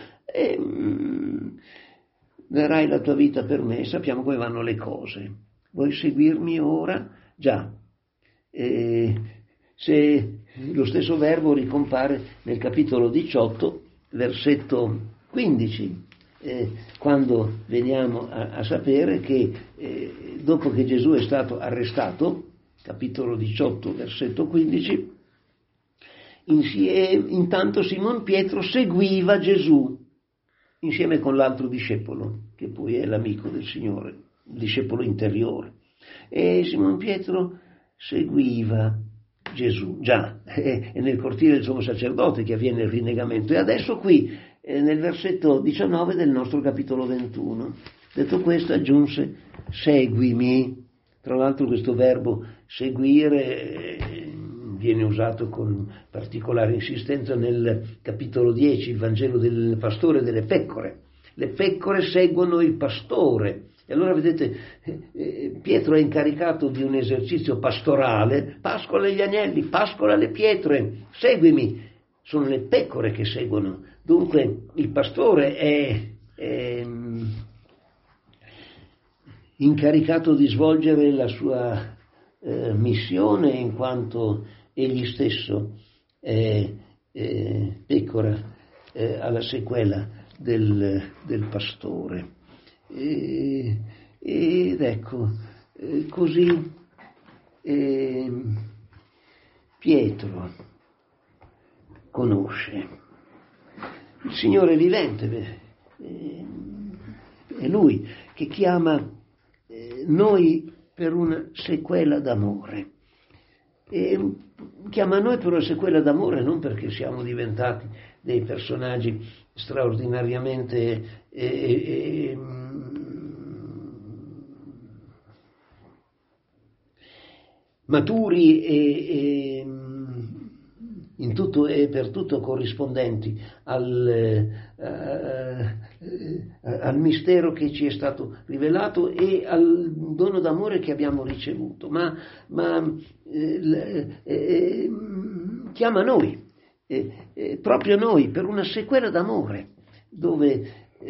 Darai la tua vita per me. Sappiamo come vanno le cose. Vuoi seguirmi ora? Già. Se lo stesso verbo ricompare nel capitolo 18, versetto 15, quando veniamo a sapere che dopo che Gesù è stato arrestato, capitolo 18, versetto 15, intanto Simon Pietro seguiva Gesù insieme con l'altro discepolo, che poi è l'amico del Signore, il discepolo interiore. E Simon Pietro seguiva Gesù, già, è nel cortile del sommo sacerdote che avviene il rinnegamento. E adesso qui, nel versetto 19 del nostro capitolo 21, detto questo aggiunse: seguimi. Tra l'altro questo verbo seguire viene usato con particolare insistenza nel capitolo 10, il Vangelo del pastore e delle pecore. Le pecore seguono il pastore. E allora vedete, Pietro è incaricato di un esercizio pastorale: pascola gli agnelli, pascola le pietre, seguimi. Sono le pecore che seguono. Dunque il pastore è incaricato di svolgere la sua missione, in quanto egli stesso è pecora alla sequela del pastore. Ed ecco, così Pietro conosce il Signore vivente, è Lui che chiama noi per una sequela d'amore. E chiama noi per una sequela d'amore non perché siamo diventati dei personaggi straordinariamente maturi in tutto e per tutto corrispondenti al mistero che ci è stato rivelato e al dono d'amore che abbiamo ricevuto, ma chiama noi, proprio noi, per una sequela d'amore, dove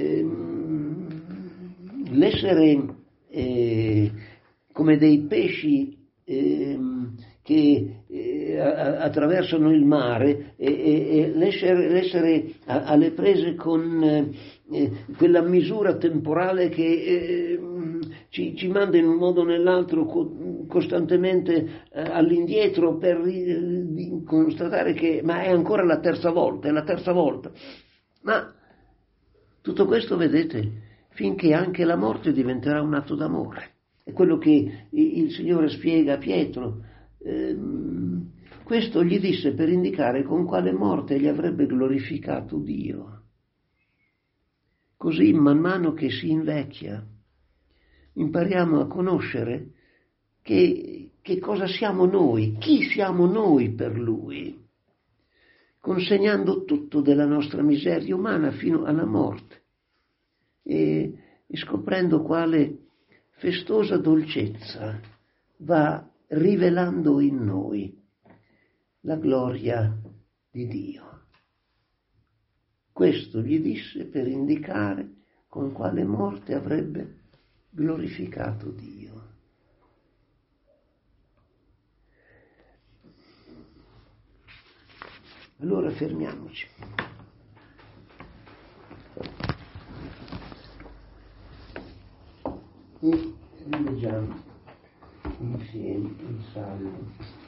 l'essere come dei pesci che attraversano il mare e l'essere alle prese con quella misura temporale che ci manda in un modo o nell'altro costantemente all'indietro per constatare che ma è ancora la terza volta, è la terza volta. Ma tutto questo, vedete, finché anche la morte diventerà un atto d'amore. È quello che il Signore spiega a Pietro. Questo gli disse per indicare con quale morte gli avrebbe glorificato Dio. Così, man mano che si invecchia, impariamo a conoscere che cosa siamo noi, chi siamo noi per Lui, consegnando tutto della nostra miseria umana fino alla morte e scoprendo quale festosa dolcezza va rivelando in noi la gloria di Dio. Questo gli disse per indicare con quale morte avrebbe glorificato Dio. Allora fermiamoci e rileggiamo insieme il Salmo.